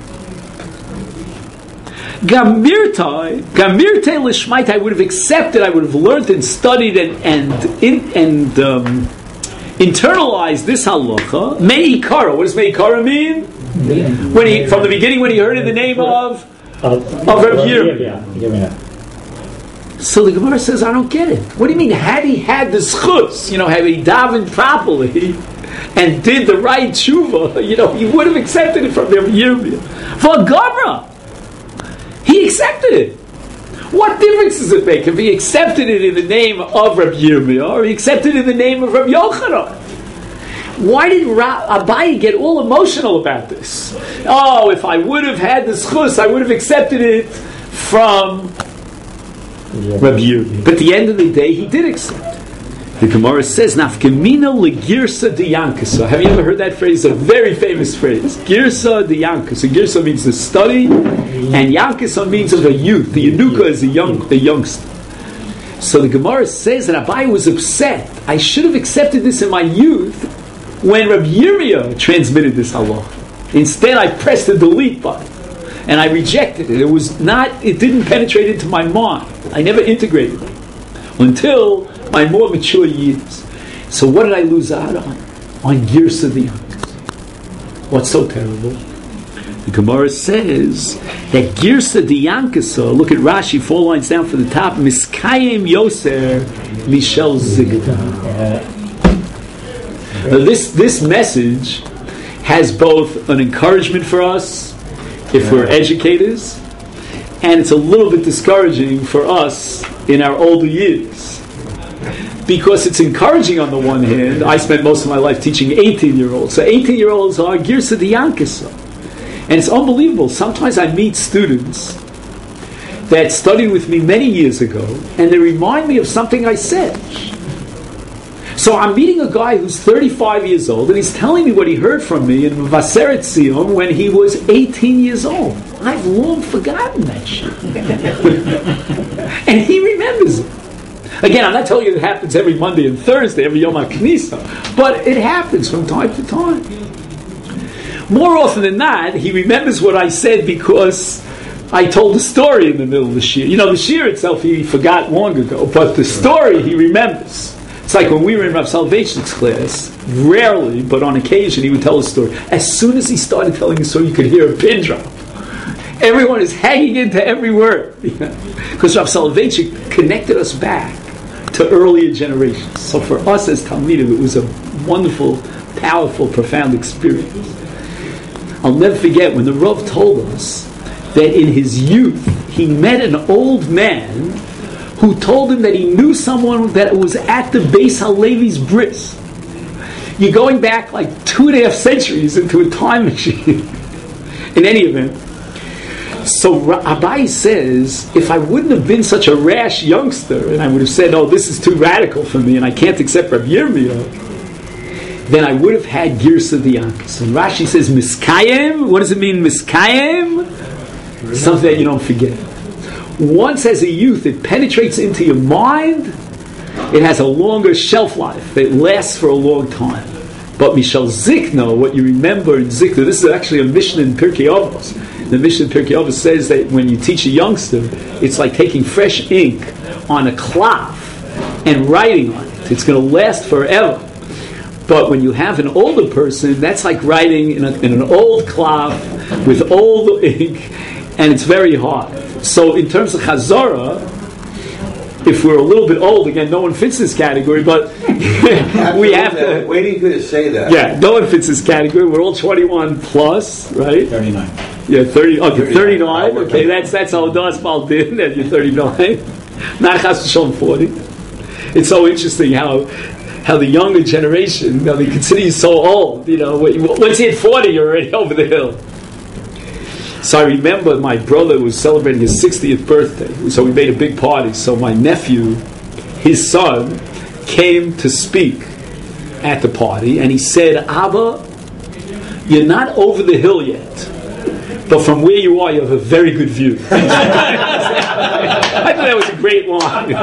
Gamirtai, Gamirtai Lishmait, I would have accepted, I would have learned and studied and and in, and um, internalized this halacha. Meikara. What does Meikara mean? When he, from the beginning, when he heard in the name of of Rabbi Yirmiyah. So the Gemara says, I don't get it. What do you mean? Had he had the schutz, you know, had he davened properly and did the right tshuva, you know, he would have accepted it from Rabbi Yirmiyah. For Gomra, he accepted it. What difference does it make if he accepted it in the name of Rabbi Yirmiyah or he accepted it in the name of Rabbi Yochanan? Why did Ra- Abaye get all emotional about this? Oh, if I would have had the schus, I would have accepted it from Rabbi Yirmiyah. But at the end of the day, he did accept it. The Gemara says, Nafkamina legirsa de yankasa. Have you ever heard that phrase? A very famous phrase. Girsa de yankasa. Girsa means the study, and yankasa means of a youth. The yanuka is a young, a youngster. So the Gemara says that Abaye was upset. I should have accepted this in my youth when Rabbi Yirmiyah transmitted this halacha. Instead, I pressed the delete button. And I rejected it. It was not, it didn't penetrate into my mind. I never integrated it until my more mature years. So what did I lose out on? On Girsa the Youngest. What's so terrible? The Gemara says that Girsa Diyankasa, look at Rashi, four lines down from the top, Miskayim Yoser Mishel Zigda. Now this, this message has both an encouragement for us if we're educators, and it's a little bit discouraging for us in our older years. Because it's encouraging on the one hand. I spent most of my life teaching eighteen-year-olds. So eighteen-year-olds are Girsa Diyankasa. And it's unbelievable. Sometimes I meet students that studied with me many years ago, and they remind me of something I said. So I'm meeting a guy who's thirty-five years old, and he's telling me what he heard from me in Vaseret Sion when he was eighteen years old. I've long forgotten that shit. And he remembers it. Again, I'm not telling you it happens every Monday and Thursday, every Yom HaKnisa, but it happens from time to time. More often than not, he remembers what I said because I told the story in the middle of the shir. You know, the shir itself he forgot long ago, but the story he remembers. It's like when we were in Rav Soloveitchik's class, rarely, but on occasion, he would tell a story. As soon as he started telling a story, you could hear a pin drop. Everyone is hanging into every word. Because Rav Soloveitchik connected us back to earlier generations. So for us as Talmidim, it was a wonderful, powerful, profound experience. I'll never forget when the Rav told us that in his youth, he met an old man who told him that he knew someone that was at the Beis HaLevi's bris. You're going back like two and a half centuries into a time machine. In any event, so Abai says, if I wouldn't have been such a rash youngster, and I would have said, oh, this is too radical for me, and I can't accept Rabbi Yirmiyah, then I would have had Girsa Diyankas. And Rashi says, Miskayim, what does it mean, Miskayim? Something that you don't forget. Once as a youth, it penetrates into your mind, it has a longer shelf life. It lasts for a long time. But Mishal Zikna, what you remember in Zikna, this is actually a Mishnah in Pirkei Avos. The Mishnah in Pirkei Avos says that when you teach a youngster, it's like taking fresh ink on a cloth and writing on it. It's going to last forever. But when you have an older person, that's like writing in, a, in an old cloth with old ink, and it's very hard. So in terms of Chazorah, if we're a little bit old, again, no one fits this category, but we have to... Waiting to say that. Yeah, no one fits this category. We're all twenty-one plus, right? thirty-nine. Yeah, thirty. Okay, thirty-nine. Okay, that's that's how Das Baldin, and you're thirty-nine. Not Chas V'Shalom forty. It's so interesting how how the younger generation, you know, they consider you so old. You know, once you hit forty, you're already over the hill. So I remember my brother was celebrating his sixtieth birthday, so we made a big party. So my nephew, his son, came to speak at the party, and he said, Abba, you're not over the hill yet, but from where you are, you have a very good view. I thought that was a great line.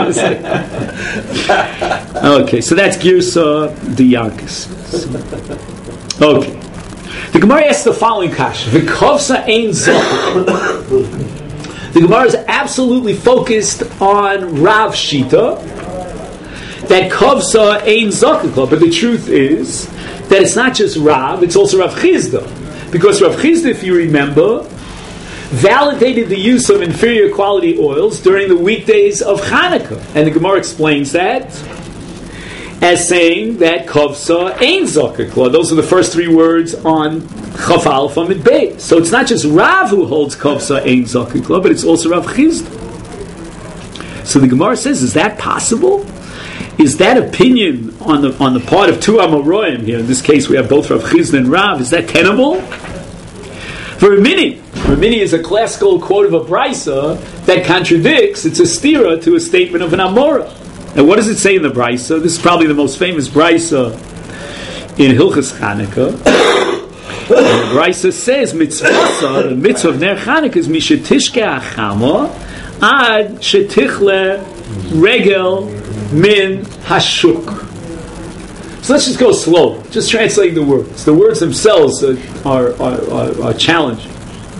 Okay, so that's Girsa Diyankas. Okay. The Gemara asks the following kasha: V'kovsa ein zokah. The Gemara is absolutely focused on Rav Shita, that kovsa ein zokah. But the truth is that it's not just Rav; it's also Rav Chizda, because Rav Chizda, if you remember, validated the use of inferior quality oils during the weekdays of Hanukkah, and the Gemara explains that as saying that kovsa ein zokah. Those are the first three words on Chaf Alpha Mid Beis. So it's not just Rav who holds kovsa ein zokah, but it's also Rav Chizda. So the Gemara says, is that possible? Is that opinion on the on the part of two Amoraim here? In this case, we have both Rav Chizda and Rav. Is that tenable? For Ramini, Ramini is a classical quote of a brisa that contradicts. It's a stira to a statement of an Amora. And what does it say in the brisa? This is probably the most famous brisa in Hilchas Chanukah. The brisa says, "Mitzvah, the mitzvah of Ner Chanukah is mishetishke achama ad shetichle regel min hashuk." So let's just go slow. Just translating the words. The words themselves are are, are, are, are challenging.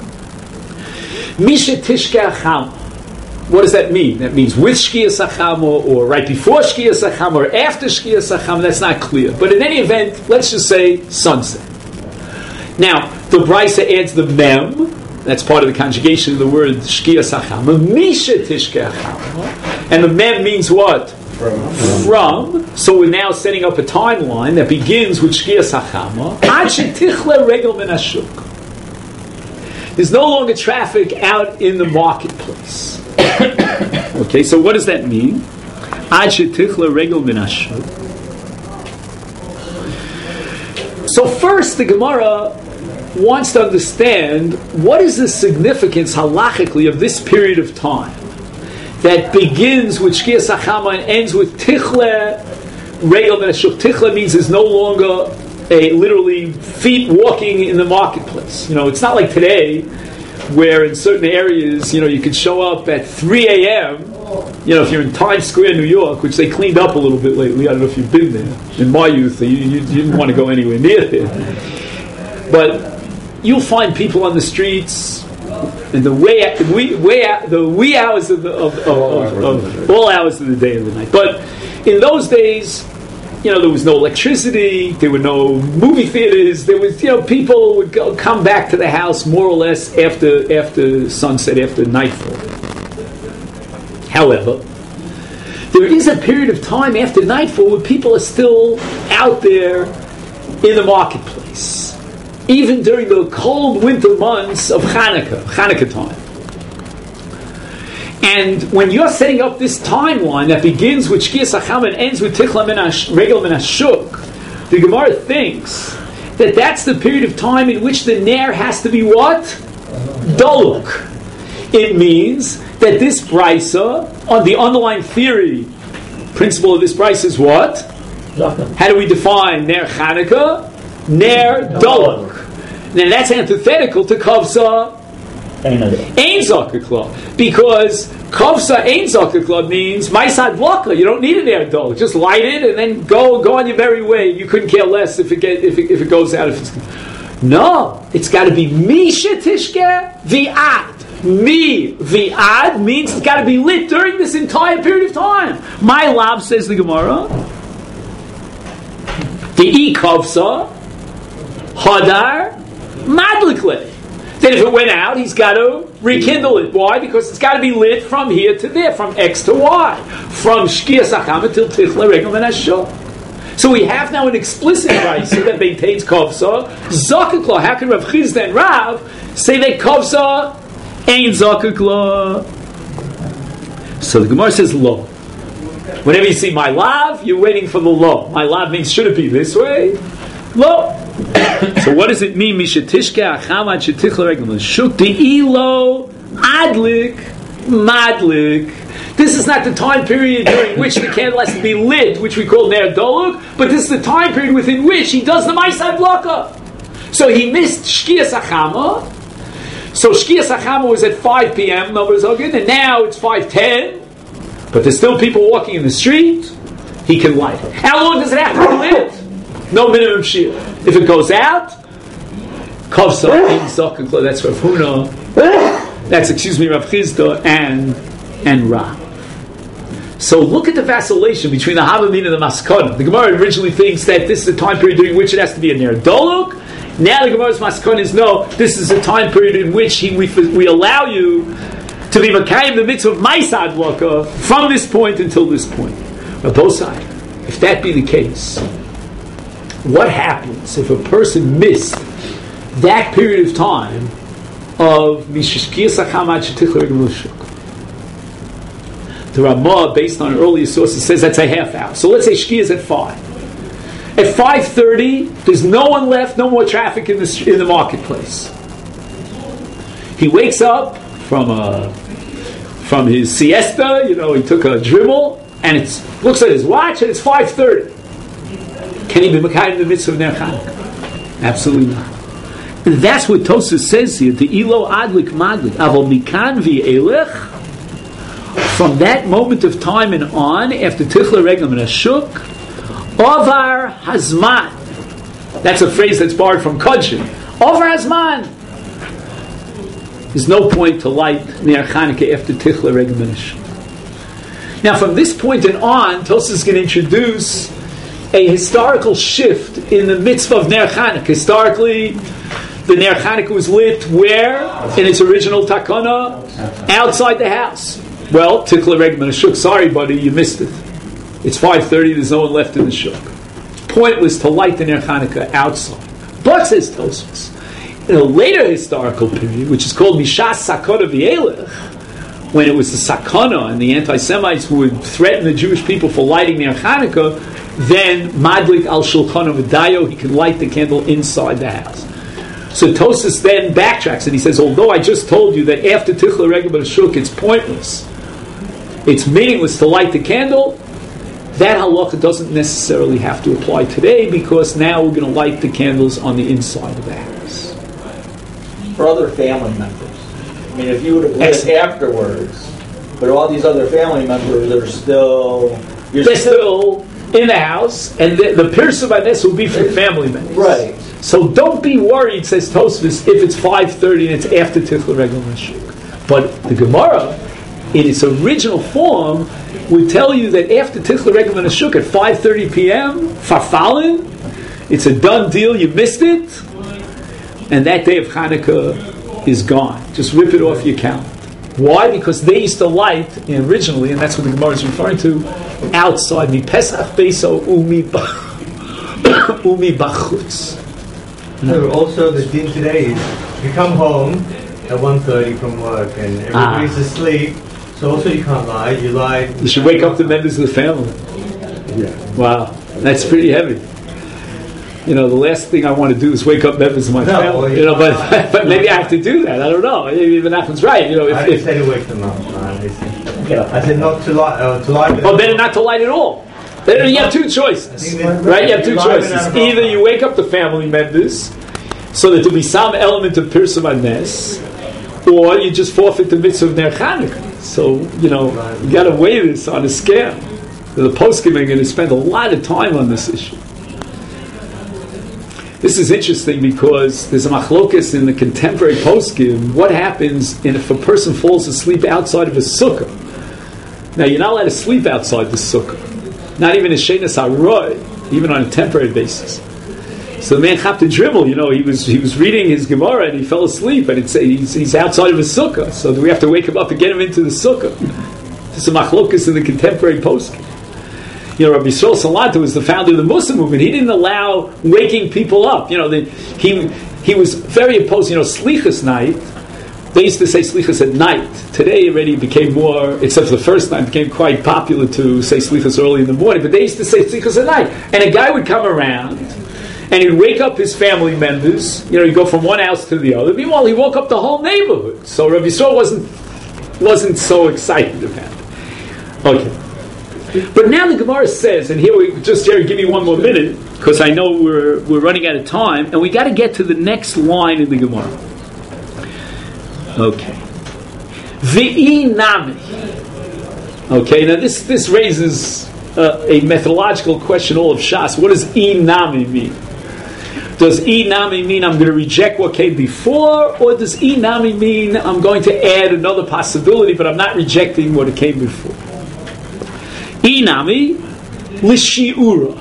Mishetishke achama. What does that mean? That means with Shkiyas Achama, or right before Shkiyas Achama, or after Shkiyas Achama. That's not clear. But in any event, let's just say sunset. Now, the Brisa adds the mem. That's part of the conjugation of the word shkias hachama. Misha tishke hachama. And the mem means what? From. From. So we're now setting up a timeline that begins with shkias hachama. Ad shetichle regel min hashuk. There's no longer traffic out in the marketplace. Okay, so what does that mean? Ad shetichle regel min hashuk. So first, the Gemara wants to understand what is the significance halachically of this period of time that begins with shkias hachama and ends with tichle regel min hashuk. Tichle means there's no longer a literally feet walking in the marketplace. You know, it's not like today where in certain areas, you know, you could show up at three a.m. You know, if you're in Times Square, New York, which they cleaned up a little bit lately. I don't know if you've been there. In my youth, you, you, you didn't want to go anywhere near there. But you'll find people on the streets in the way, the wee, way the wee hours of, the, of, of, of, of all hours of the day and the night. But in those days, you know, there was no electricity, there were no movie theaters, there was, you know, people would go, come back to the house more or less after after sunset, after nightfall. However, there is a period of time after nightfall where people are still out there in the marketplace, even during the cold winter months of Hanukkah, Hanukkah time. And when you're setting up this timeline that begins with Shkias Hachama and ends with Tichla Regel Min Hashuk, the Gemara thinks that that's the period of time in which the Ner has to be what? Doluk. It means that this Brisa, on the underlying theory, principle of this Brisa is what? How do we define Ner Chanukah? Ner Doluk. Now that's antithetical to Kavsa Ein Zakah Klal, because Kavsa Ein Zakah Klal means Maisad Blaka. You don't need an air doluk. Just light it and then go go on your merry way. You couldn't care less if it get, if it, if it goes out. If it's no, it's got to be Misha Tishke Vi'ad. Mi Vi'ad means it's got to be lit during this entire period of time. My lab, says the Gemara, the E Kavsa Hadar Madlikle. Then if it went out, he's got to rekindle it. Why? Because it's got to be lit from here to there, from X to Y, from Shkias Hachama till Tichla Regel Min Hashuk. So we have now an explicit Brisa that maintains Kavsa Zakah Klal. How can Rav Chizda and Rav say that Kavsa ain't Zakah Klal? So the Gemara says Lo. Whenever you see my lav, you're waiting for the Lo. My lav means should it be this way? Lo. So what does it mean? Mishatishke achama shetichla regel shuk deilo adlik madlik. This is not the time period during which the candle has to be lit, which we call ner doluk, but this is the time period within which he does the ma'aseh blaka. So he missed shkias achama. So shkias achama was at five p.m. and now it's five ten. But there's still people walking in the street. He can light it. How long does it have to be lit? No minimum shear. If it goes out, Kavsa, Ein Zakah Klal. That's Rav Huna. That's, excuse me, Rav Chizda and and Ra. So look at the vacillation between the Havamina and the Maskana. The Gemara originally thinks that this is the time period during which it has to be a Ner Doluk. Now the Gemara's Maskana is no, this is a time period in which he, we, we allow you to be Makayim the mitzvah of Maisad Waka from this point until this point. Now both sides, if that be the case, what happens if a person missed that period of time of Mishashkiyas Hachama Shetichla Regel Min Hashuk? The Ramah, based on earlier sources, says that's a half hour. So let's say Shkia is at five. At five thirty, there's no one left, no more traffic in the in the marketplace. He wakes up from a from his siesta. You know, he took a dribble, and it looks at his watch, and it's five thirty. Can he be Makayim in the midst of Ner Chanukah? Absolutely not. And that's what Tosfos says here. The ilo adlik madlik aval mikan v'elech. From that moment of time and on, after Tichla Regel Min Hashuk, Ovar Hazman. That's a phrase that's borrowed from Kodshin. Ovar Hazman. There's no point to light Ner Chanukah after Tichla Regel Min Hashuk. Now, from this point and on, Tosfos is going to introduce a historical shift in the mitzvah of Ner Chanukah. Historically, The Ner Chanukah was lit where? In its original takana? Outside the house. Well, Tichla Regman Ashuk, sorry buddy, you missed it. It's five thirty, there's no one left in the shuk. Pointless to light the Ner Chanukah outside. But, says Tosfos, in a later historical period, which is called Mishas Sakana V'Elech, when it was the Sakana and the anti-Semites would threaten the Jewish people for lighting Ner Chanukah, then Madlik al Shulchan V'Dayo, he could light the candle inside the house. So Tosfos then backtracks and he says, although I just told you that after Tichla Regel B'Ashuk it's pointless, it's meaningless to light the candle, that halacha doesn't necessarily have to apply today because now we're going to light the candles on the inside of the house. For other family members. I mean, if you would have lit afterwards, but all these other family members are still... You're They're still in the house, and the, the Pirsa by this will be for family members. Right. So don't be worried, says Tosfos, if it's five thirty and it's after Tichla Regel B'Ashuk. But the Gemara, in its original form, would tell you that after Tichla Regel B'Ashuk at five thirty p.m., Farfalin, it's a done deal, you missed it, and that day of Hanukkah is gone. Just rip it off your calendar. Why? Because they used to light originally, and that's what the Gemara is referring to, outside. Mi Pesach Beso Umi Umi Bachutz. So also the din today is you come home at one thirty from work and everybody's ah. asleep, so also you can't lie. You lie. You should wake up the members of the family. Yeah. Wow, that's pretty heavy. You know, the last thing I want to do is wake up members of my no, family. Well, you know, but, but maybe I have to do that. I don't know. Maybe even happens right. You know, if, I didn't if, say to wake them up. I said not to light. Uh, to light. Oh, better not to light at all. Better, you have two choices, right? You have two choices. Either you wake up the family members so that there'll be some element of Pirsa Nes, or you just forfeit the mitzvah of Ner Chanukah. So you know you got to weigh this on a scale. The poskim are going to spend a lot of time on this issue. This is interesting because there's a machlokas in the contemporary poskim. What happens if a person falls asleep outside of a sukkah? Now, you're not allowed to sleep outside the sukkah. Not even a shenas haroy, even on a temporary basis. So the man had to dribble. You know, he was he was reading his Gemara and he fell asleep, and it's he's, he's outside of a sukkah. So do we have to wake him up and get him into the sukkah? There's a machlokas in the contemporary poskim. You know, Rabbi Yisrael Salanta was the founder of the Muslim movement. He didn't allow waking people up. You know, the, he he was very opposed. You know, Slichas night. They used to say Slichas at night. Today already became more, except for the first night, became quite popular to say Slichas early in the morning. But they used to say Slichas at night. And a guy would come around and he'd wake up his family members. You know, he'd go from one house to the other. Meanwhile, he woke up the whole neighborhood. So Rabbi Yisrael wasn't wasn't so excited about it. Okay. But now the Gemara says, and here we just Jerry, give me one more minute because I know we're we're running out of time, and we got to get to the next line in the Gemara. Okay, V'i nami. Okay, now this this raises uh, a methodological question. All of Shas, what does I nami mean? Does I nami mean I'm going to reject what came before, or does I nami mean I'm going to add another possibility, but I'm not rejecting what came before? Inami lishiura.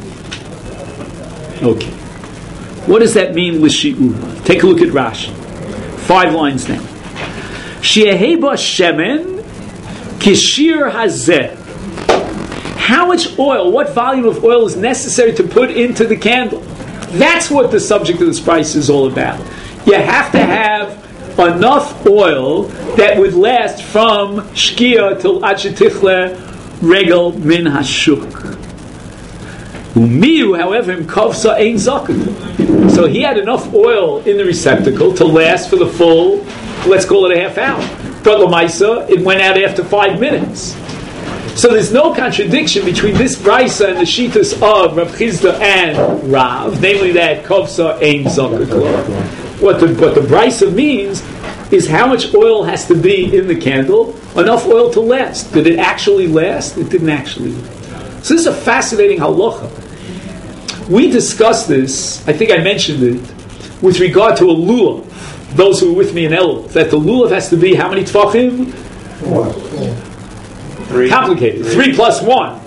Okay. What does that mean, lishiura? Take a look at Rashi. Five lines now. She'eheba shemen kishir hazeh. How much oil, what volume of oil is necessary to put into the candle? That's what the subject of this price is all about. You have to have enough oil that would last from shkia till achetichle regel min hashuk. Umiu, however, im kovsa ein zakat. So he had enough oil in the receptacle to last for the full, let's call it a half hour. But Lamaisa, it went out after five minutes. So there's no contradiction between this brisa and the shitas of Rav Chizda and Rav, namely that kovsa ein zakat. What the what the brisa means is how much oil has to be in the candle, enough oil to last. Did it actually last? It didn't actually last. So this is a fascinating halacha. We discussed this, I think I mentioned it, with regard to a lulav. Those who are with me in Elul, that the lulav has to be how many tefachim? Four. Three. Complicated. Three, Three plus one.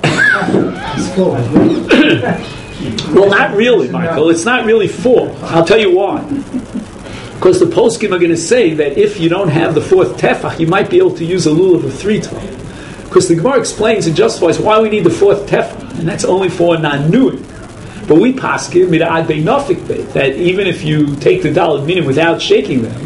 Well, not really, Michael. It's not really four. I'll tell you why. Because the poskim are going to say that if you don't have the fourth tefach, you might be able to use a lulav of three tefach. Because the Gemara explains and justifies why we need the fourth tefach, and that's only for nanuim. But we paskin mid'ad beinafik beit, that even if you take the daled minim without shaking them,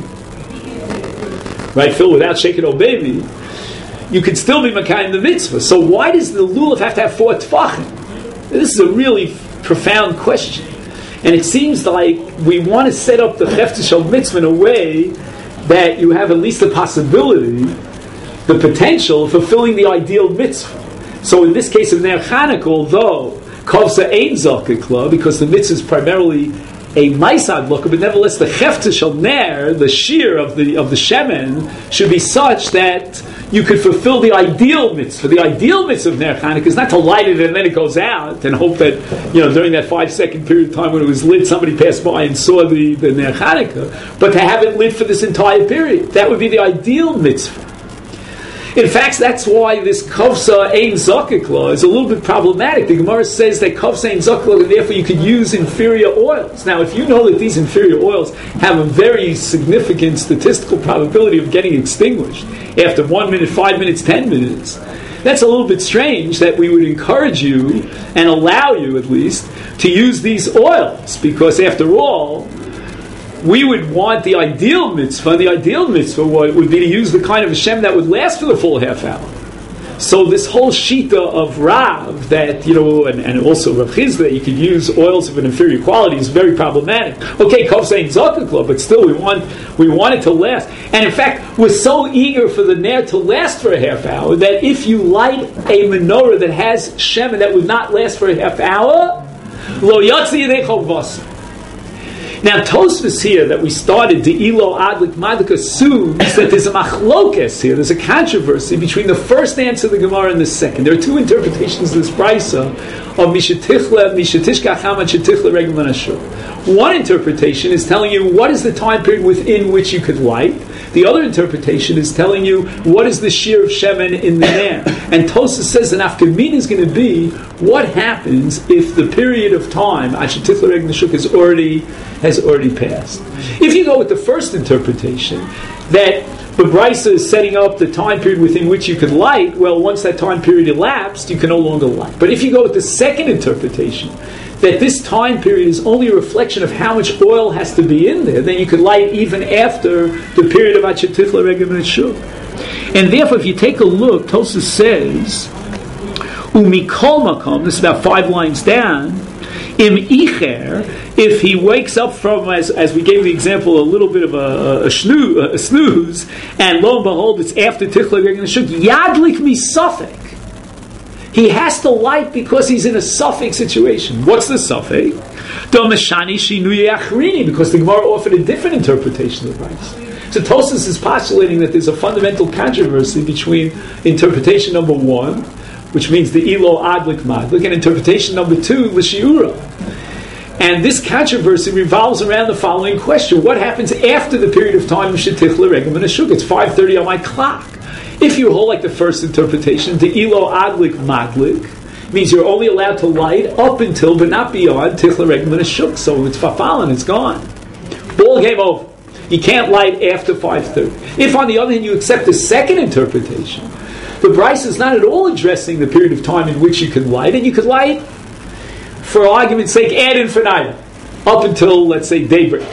right, Phil, without shaking old baby, you could still be makayim the mitzvah. So why does the lulav have to have four tefachim? This is a really profound question. And it seems like we want to set up the Hefta Shel Mitzvah in a way that you have at least the possibility, the potential of fulfilling the ideal mitzvah. So in this case of Ner Chanukah, although Kovsa Ein Zakikla, because the mitzvah is primarily a Maisad Loka, but nevertheless the Hefta Shel Ner, the shear of the of the Shemen, should be such that you could fulfill the ideal mitzvah. The ideal mitzvah of Ner Chanukah is not to light it and then it goes out and hope that, you know, during that five second period of time when it was lit, somebody passed by and saw the, the Ner Chanukah, but to have it lit for this entire period. That would be the ideal mitzvah. In fact, that's why this Kovsa Ein Zakikla is a little bit problematic. The Gemara says that Kovsa Ein Zakikla, and therefore you could use inferior oils. Now, if you know that these inferior oils have a very significant statistical probability of getting extinguished after one minute, five minutes, ten minutes, that's a little bit strange that we would encourage you and allow you, at least, to use these oils, because after all, we would want the ideal mitzvah. The ideal mitzvah would be to use the kind of Hashem that would last for the full half hour. So this whole shita of Rav, that, you know, and, and also Rav Chizda, that you could use oils of an inferior quality, is very problematic. Okay, Kov saying Zakikla, but still we want we want it to last. And in fact, we're so eager for the Ner to last for a half hour that if you light a menorah that has Shemen that would not last for a half hour, Lo Yatzi Yedei Chov Vasa. Now, Tosfos here that we started, the Elo Adlik Madlik, assumes that there's a machlokes here, there's a controversy between the first answer of the Gemara and the second. There are two interpretations of this brisa of Mishatichla, Mishatishka Chama, Shatichla Regel Manashur. One interpretation is telling you what is the time period within which you could light. The other interpretation is telling you what is the shear of Shemen in the Ner. And Tosfos says an afkamin is going to be what happens if the period of time, Ashetithla Regel Manashur, is already has already passed. If you go with the first interpretation, that the brisa is setting up the time period within which you could light, well, once that time period elapsed, you can no longer light. But if you go with the second interpretation, that this time period is only a reflection of how much oil has to be in there, then you could light even after the period of Achetithla Regel Manashur. And therefore, if you take a look, Tosfos says, Umikol Makom, this is about five lines down, Im Icher, if he wakes up from, as, as we gave the example, a little bit of a, a, snoo, a snooze, and lo and behold, it's after Tichla Regel Manashur, Yadlik mi Safek. He has to light because he's in a Safek situation. What's the Safek? Domeshani Shinui Achrini, because the Gemara offered a different interpretation of the rights. So Tosfos is postulating that there's a fundamental controversy between interpretation number one, which means the Elo Adlik Madlik, and interpretation number two, L'Shiura. And this controversy revolves around the following question. What happens after the period of time of Shetichla Regel Manashur? It's five thirty on my clock. If you hold like the first interpretation, the Elo Adlik Madlik means you're only allowed to light up until, but not beyond, Tichla Regel Manashur. So it's Fafal it's gone. Ball game over. You can't light after five thirty. If, on the other hand, you accept the second interpretation, the brisa is not at all addressing the period of time in which you can light, and you could light, for argument's sake, ad infinitum, up until, let's say, daybreak.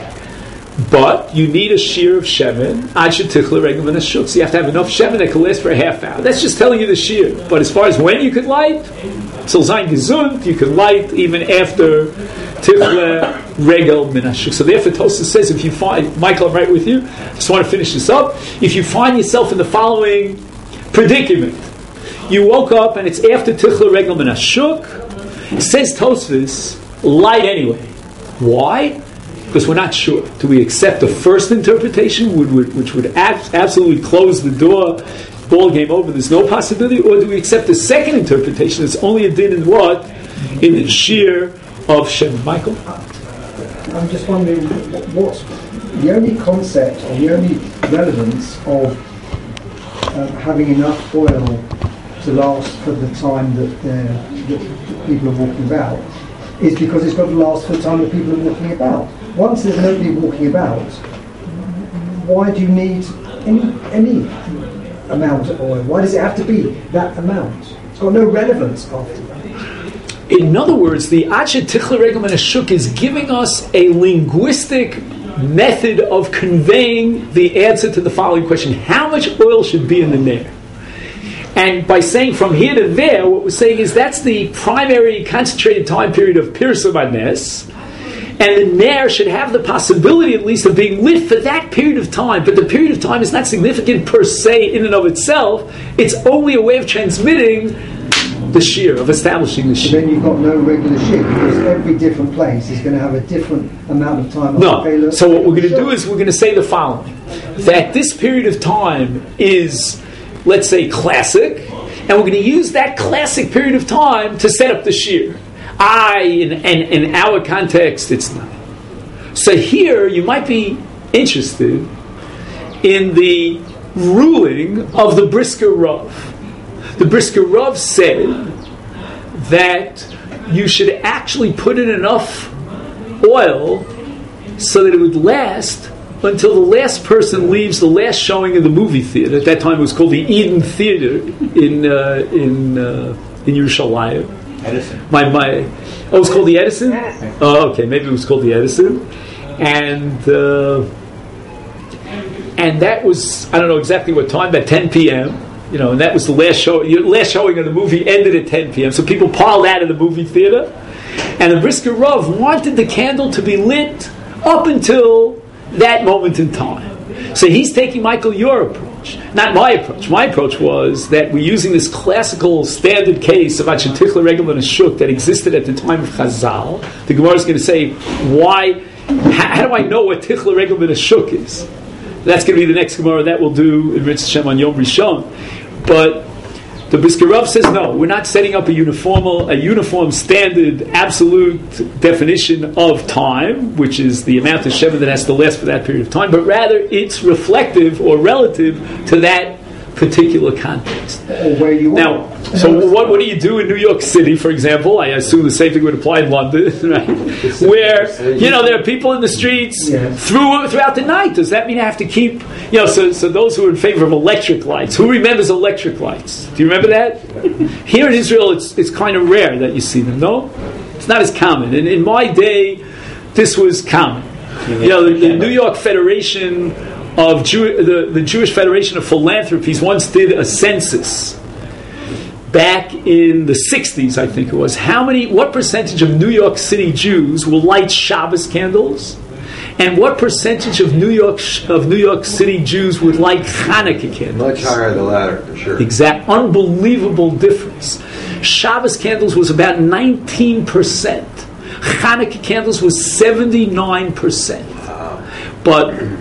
But you need a shear of shemen, ad shetichla regel manashur. So you have to have enough shemen that can last for a half hour. That's just telling you the shear. But as far as when you could light, till zayin gesund, you can light even after tichla regel manashur. So therefore, Tosfos says, if you find, Michael, I'm right with you. I just want to finish this up. If you find yourself in the following predicament, you woke up and it's after tichla regel manashur, says Tosfos, light anyway. Why? Because we're not sure. Do we accept the first interpretation, which would absolutely close the door, ball game over, there's no possibility, or do we accept the second interpretation, it's only a din in what? In the shear of Shem. Michael? I'm just wondering, what's the only concept, or the only relevance of uh, having enough oil to last for the time that, that people are walking about, is because it's got to last for the time that people are walking about. Once there's nobody walking about, why do you need any any amount of oil? Why does it have to be that amount? It's got no relevance after that. In other words, the Acha Tichla Regel and Ashuk is giving us a linguistic method of conveying the answer to the following question: how much oil should be in the Nair? And by saying from here to there, what we're saying is that's the primary concentrated time period of Pirsum Anes, and the Nair should have the possibility at least of being lit for that period of time, but the period of time is not significant per se in and of itself. It's only a way of transmitting the shear, of establishing the So shear. then you've got no regular shear because every different place is going to have a different amount of time. No. So what we're going to do is we're going to say the following: that this period of time is, let's say, classic, and we're going to use that classic period of time to set up the shear. I, in, in, in our context, it's not. So here you might be interested in the ruling of the Brisker Rav. The Brisker Rav said that you should actually put in enough oil so that it would last until the last person leaves the last showing of the movie theater. At that time, it was called the Eden Theater in uh, in uh, in Yerushalayim. Edison. My my, oh, it was called the Edison. Oh, okay, maybe it was called the Edison, and uh, and that was, I don't know exactly what time, but ten p.m. You know, and that was the last show. Your last showing of the movie ended at ten p.m. So people piled out of the movie theater, and the Brisker Rav wanted the candle to be lit up until that moment in time. So he's taking, Michael, your approach, not my approach. My approach was that we're using this classical standard case of Acha Tichla Regel and Ashuk that existed at the time of Chazal. The Gemara is going to say, why? How, how do I know what Tichla Regel and Ashuk is? That's going to be the next Gemara that we'll do in Ritz Hashem on Yom Rishon. But the Brisker Rav says, no, we're not setting up a uniform, a uniform standard absolute definition of time, which is the amount of Sheva that has to last for that period of time, but rather it's reflective or relative to that particular context. Or where you now, are. so what, what do you do in New York City, for example? I assume the same thing would apply in London, right? Where, you know, there are people in the streets Yes. through, throughout the night. Does that mean I have to keep, you know, so, so those who are in favor of electric lights, who remembers electric lights? Do you remember that? Here in Israel, it's, it's kind of rare that you see them, no? It's not as common. And in my day, this was common. You know, the, the New York Federation of Jew, the, the Jewish Federation of Philanthropies once did a census back in the sixties, I think it was. How many, what percentage of New York City Jews will light Shabbos candles? And what percentage of New York of New York City Jews would light Hanukkah candles? Much higher the latter, for sure. Exact, unbelievable difference. Shabbos candles was about nineteen percent. Hanukkah candles was seventy-nine percent. But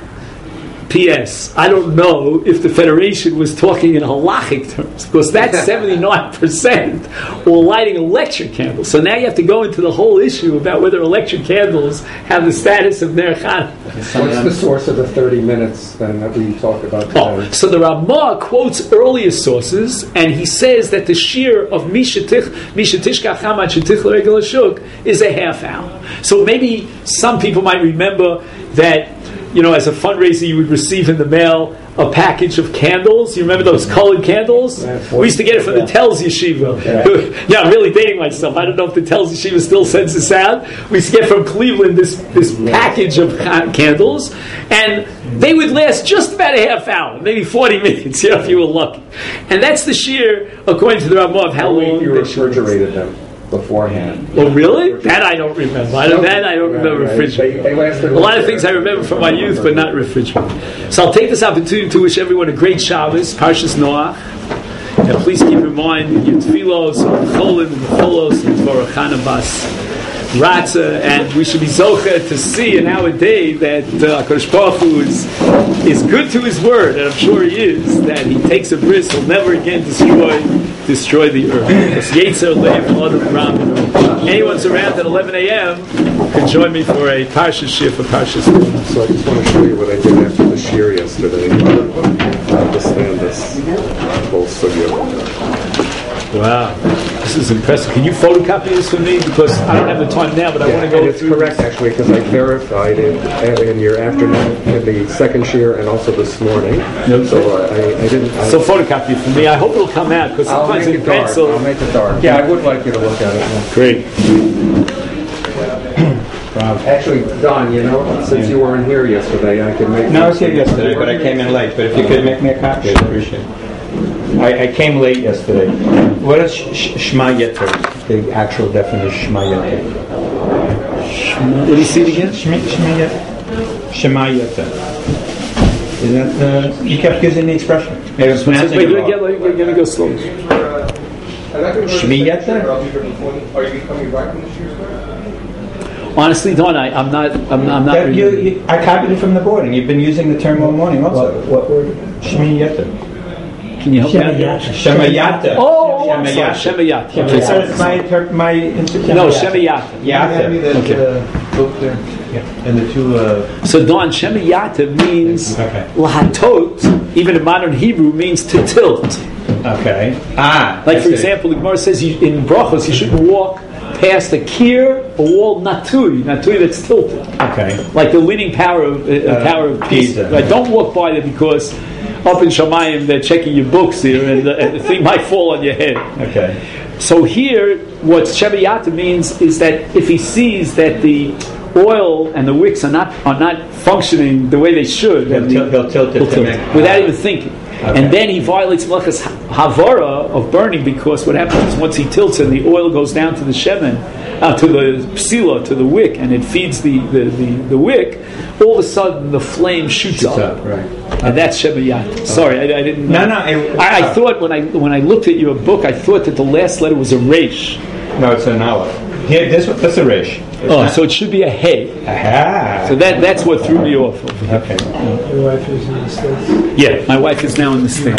P S I don't know if the Federation was talking in halachic terms, because that's seventy-nine percent or lighting electric candles. So now you have to go into the whole issue about whether electric candles have the status of Ner Chanukah. What's the source of the thirty minutes then that we talked about today? Oh, so the Ramah quotes earlier sources, and he says that the shear of Mishatich Mishatishka Chamad Shetich L'Regel Ashuk is a half hour. So maybe some people might remember that, you know, as a fundraiser, you would receive in the mail a package of candles. You remember those colored candles? We used to get it from the Telz Yeshiva. Yeah. yeah, I'm really dating myself. I don't know if the Telz Yeshiva still sends this out. We used to get from Cleveland this, this package of ca- candles, and they would last just about a half hour, maybe forty minutes, you know, if you were lucky. And that's the sheer, according to the Ramah, of how long you they should refrigerated them beforehand. Oh, really? That I don't remember. I don't, that I don't remember Right, right. refrigerating. They- they lasted A lot of longer. things I remember from my youth, but not refrigerating. So I'll take this opportunity to wish everyone a great Shabbos, Parshas Noach. And please keep in mind your tefillos, and cholim, and cholos, and Torah Chanabas. Ratzah, and we should be zocha to see in our day that uh, HaKadosh Baruch Hu is, is good to His word, and I'm sure He is, that He takes a bris, will never again destroy destroy the earth. Yetzer Lev Adam Ram. Anyone's around at eleven a.m. can join me for a Parsha Shir for Parshas Noach. So I just want to show you what I did after the shear yesterday. To understand this whole subject. Wow. This is impressive. Can you photocopy this for me? Because I don't have the time now, but I want to go And it's through correct, actually, because I verified it uh, in your afternoon, in the second share, and also this morning. Yep. So uh, I, I didn't... I, So photocopy it for me. I hope it'll come out, because I'll sometimes make in it dark. pencil... I'll make it dark. Yeah, I would like you to look at it. Yeah. Great. Actually, Don, you know, since you weren't here yesterday, I could make... No, I was here yesterday, but I came in late. But if you could make me a copy, I'd appreciate it. I, I came late yesterday. What is sh- sh- Shema Yeter? The actual definition of Shema Yeter. What do you see it again? Shema Shema Yeter. Shema Yeter. Isn't that the... You kept using the expression. Maybe I'm pronouncing Wait, it you're wrong. going you're gonna go slow. Shema Yeter? Are you coming back from the shoe store? Honestly, Don, I, I'm not... I'm, I'm not... That you, you, I copied it from the board, and you've been using the term all morning also. What, what word? Shema Yeter. Can you help me out? Shemayata. Shema Yeter. Oh, I'm sorry. Shemayata. Shemayata. Okay, That's sorry. my, ter- my institution. No, Shemayata. Yata. the book there? Yeah. And the two... Uh, So, Don, Shemayata means... Okay. Lahatot, even in modern Hebrew, means to tilt. Okay. Ah. Like, I for see. example, the Gemara says you, in Brachos, you shouldn't walk past a kier, a wall natui, natui that's tilted. Okay. Like the leading power of uh, Uh, power of peace. Pisa. Right? Don't walk by there because up in Shamayim they're checking your books here, and the, and the thing might fall on your head. Okay. So here, what Shemayata means is that if he sees that the oil and the wicks are not are not functioning the way they should, He'll, and tilt, he'll tilt it he'll to tilt make, it without even thinking. Okay. And then he violates Melachas Havara of burning, because what happens is once he tilts and the oil goes down to the shemen, uh, to the psila, to the wick, and it feeds the, the, the, the wick, all of a sudden the flame shoots, Shoots up. up, right. And that's Shemayat. Sorry, I, I didn't. No, no, I- I, I thought when I when I looked at your book, I thought that the last letter was a resh. No, it's an aleph. Here, this one, that's a resh. Oh, so it should be a hey. Aha. So that that's what threw me off. Okay. Your wife is in the States. Yeah, my wife is now in the States.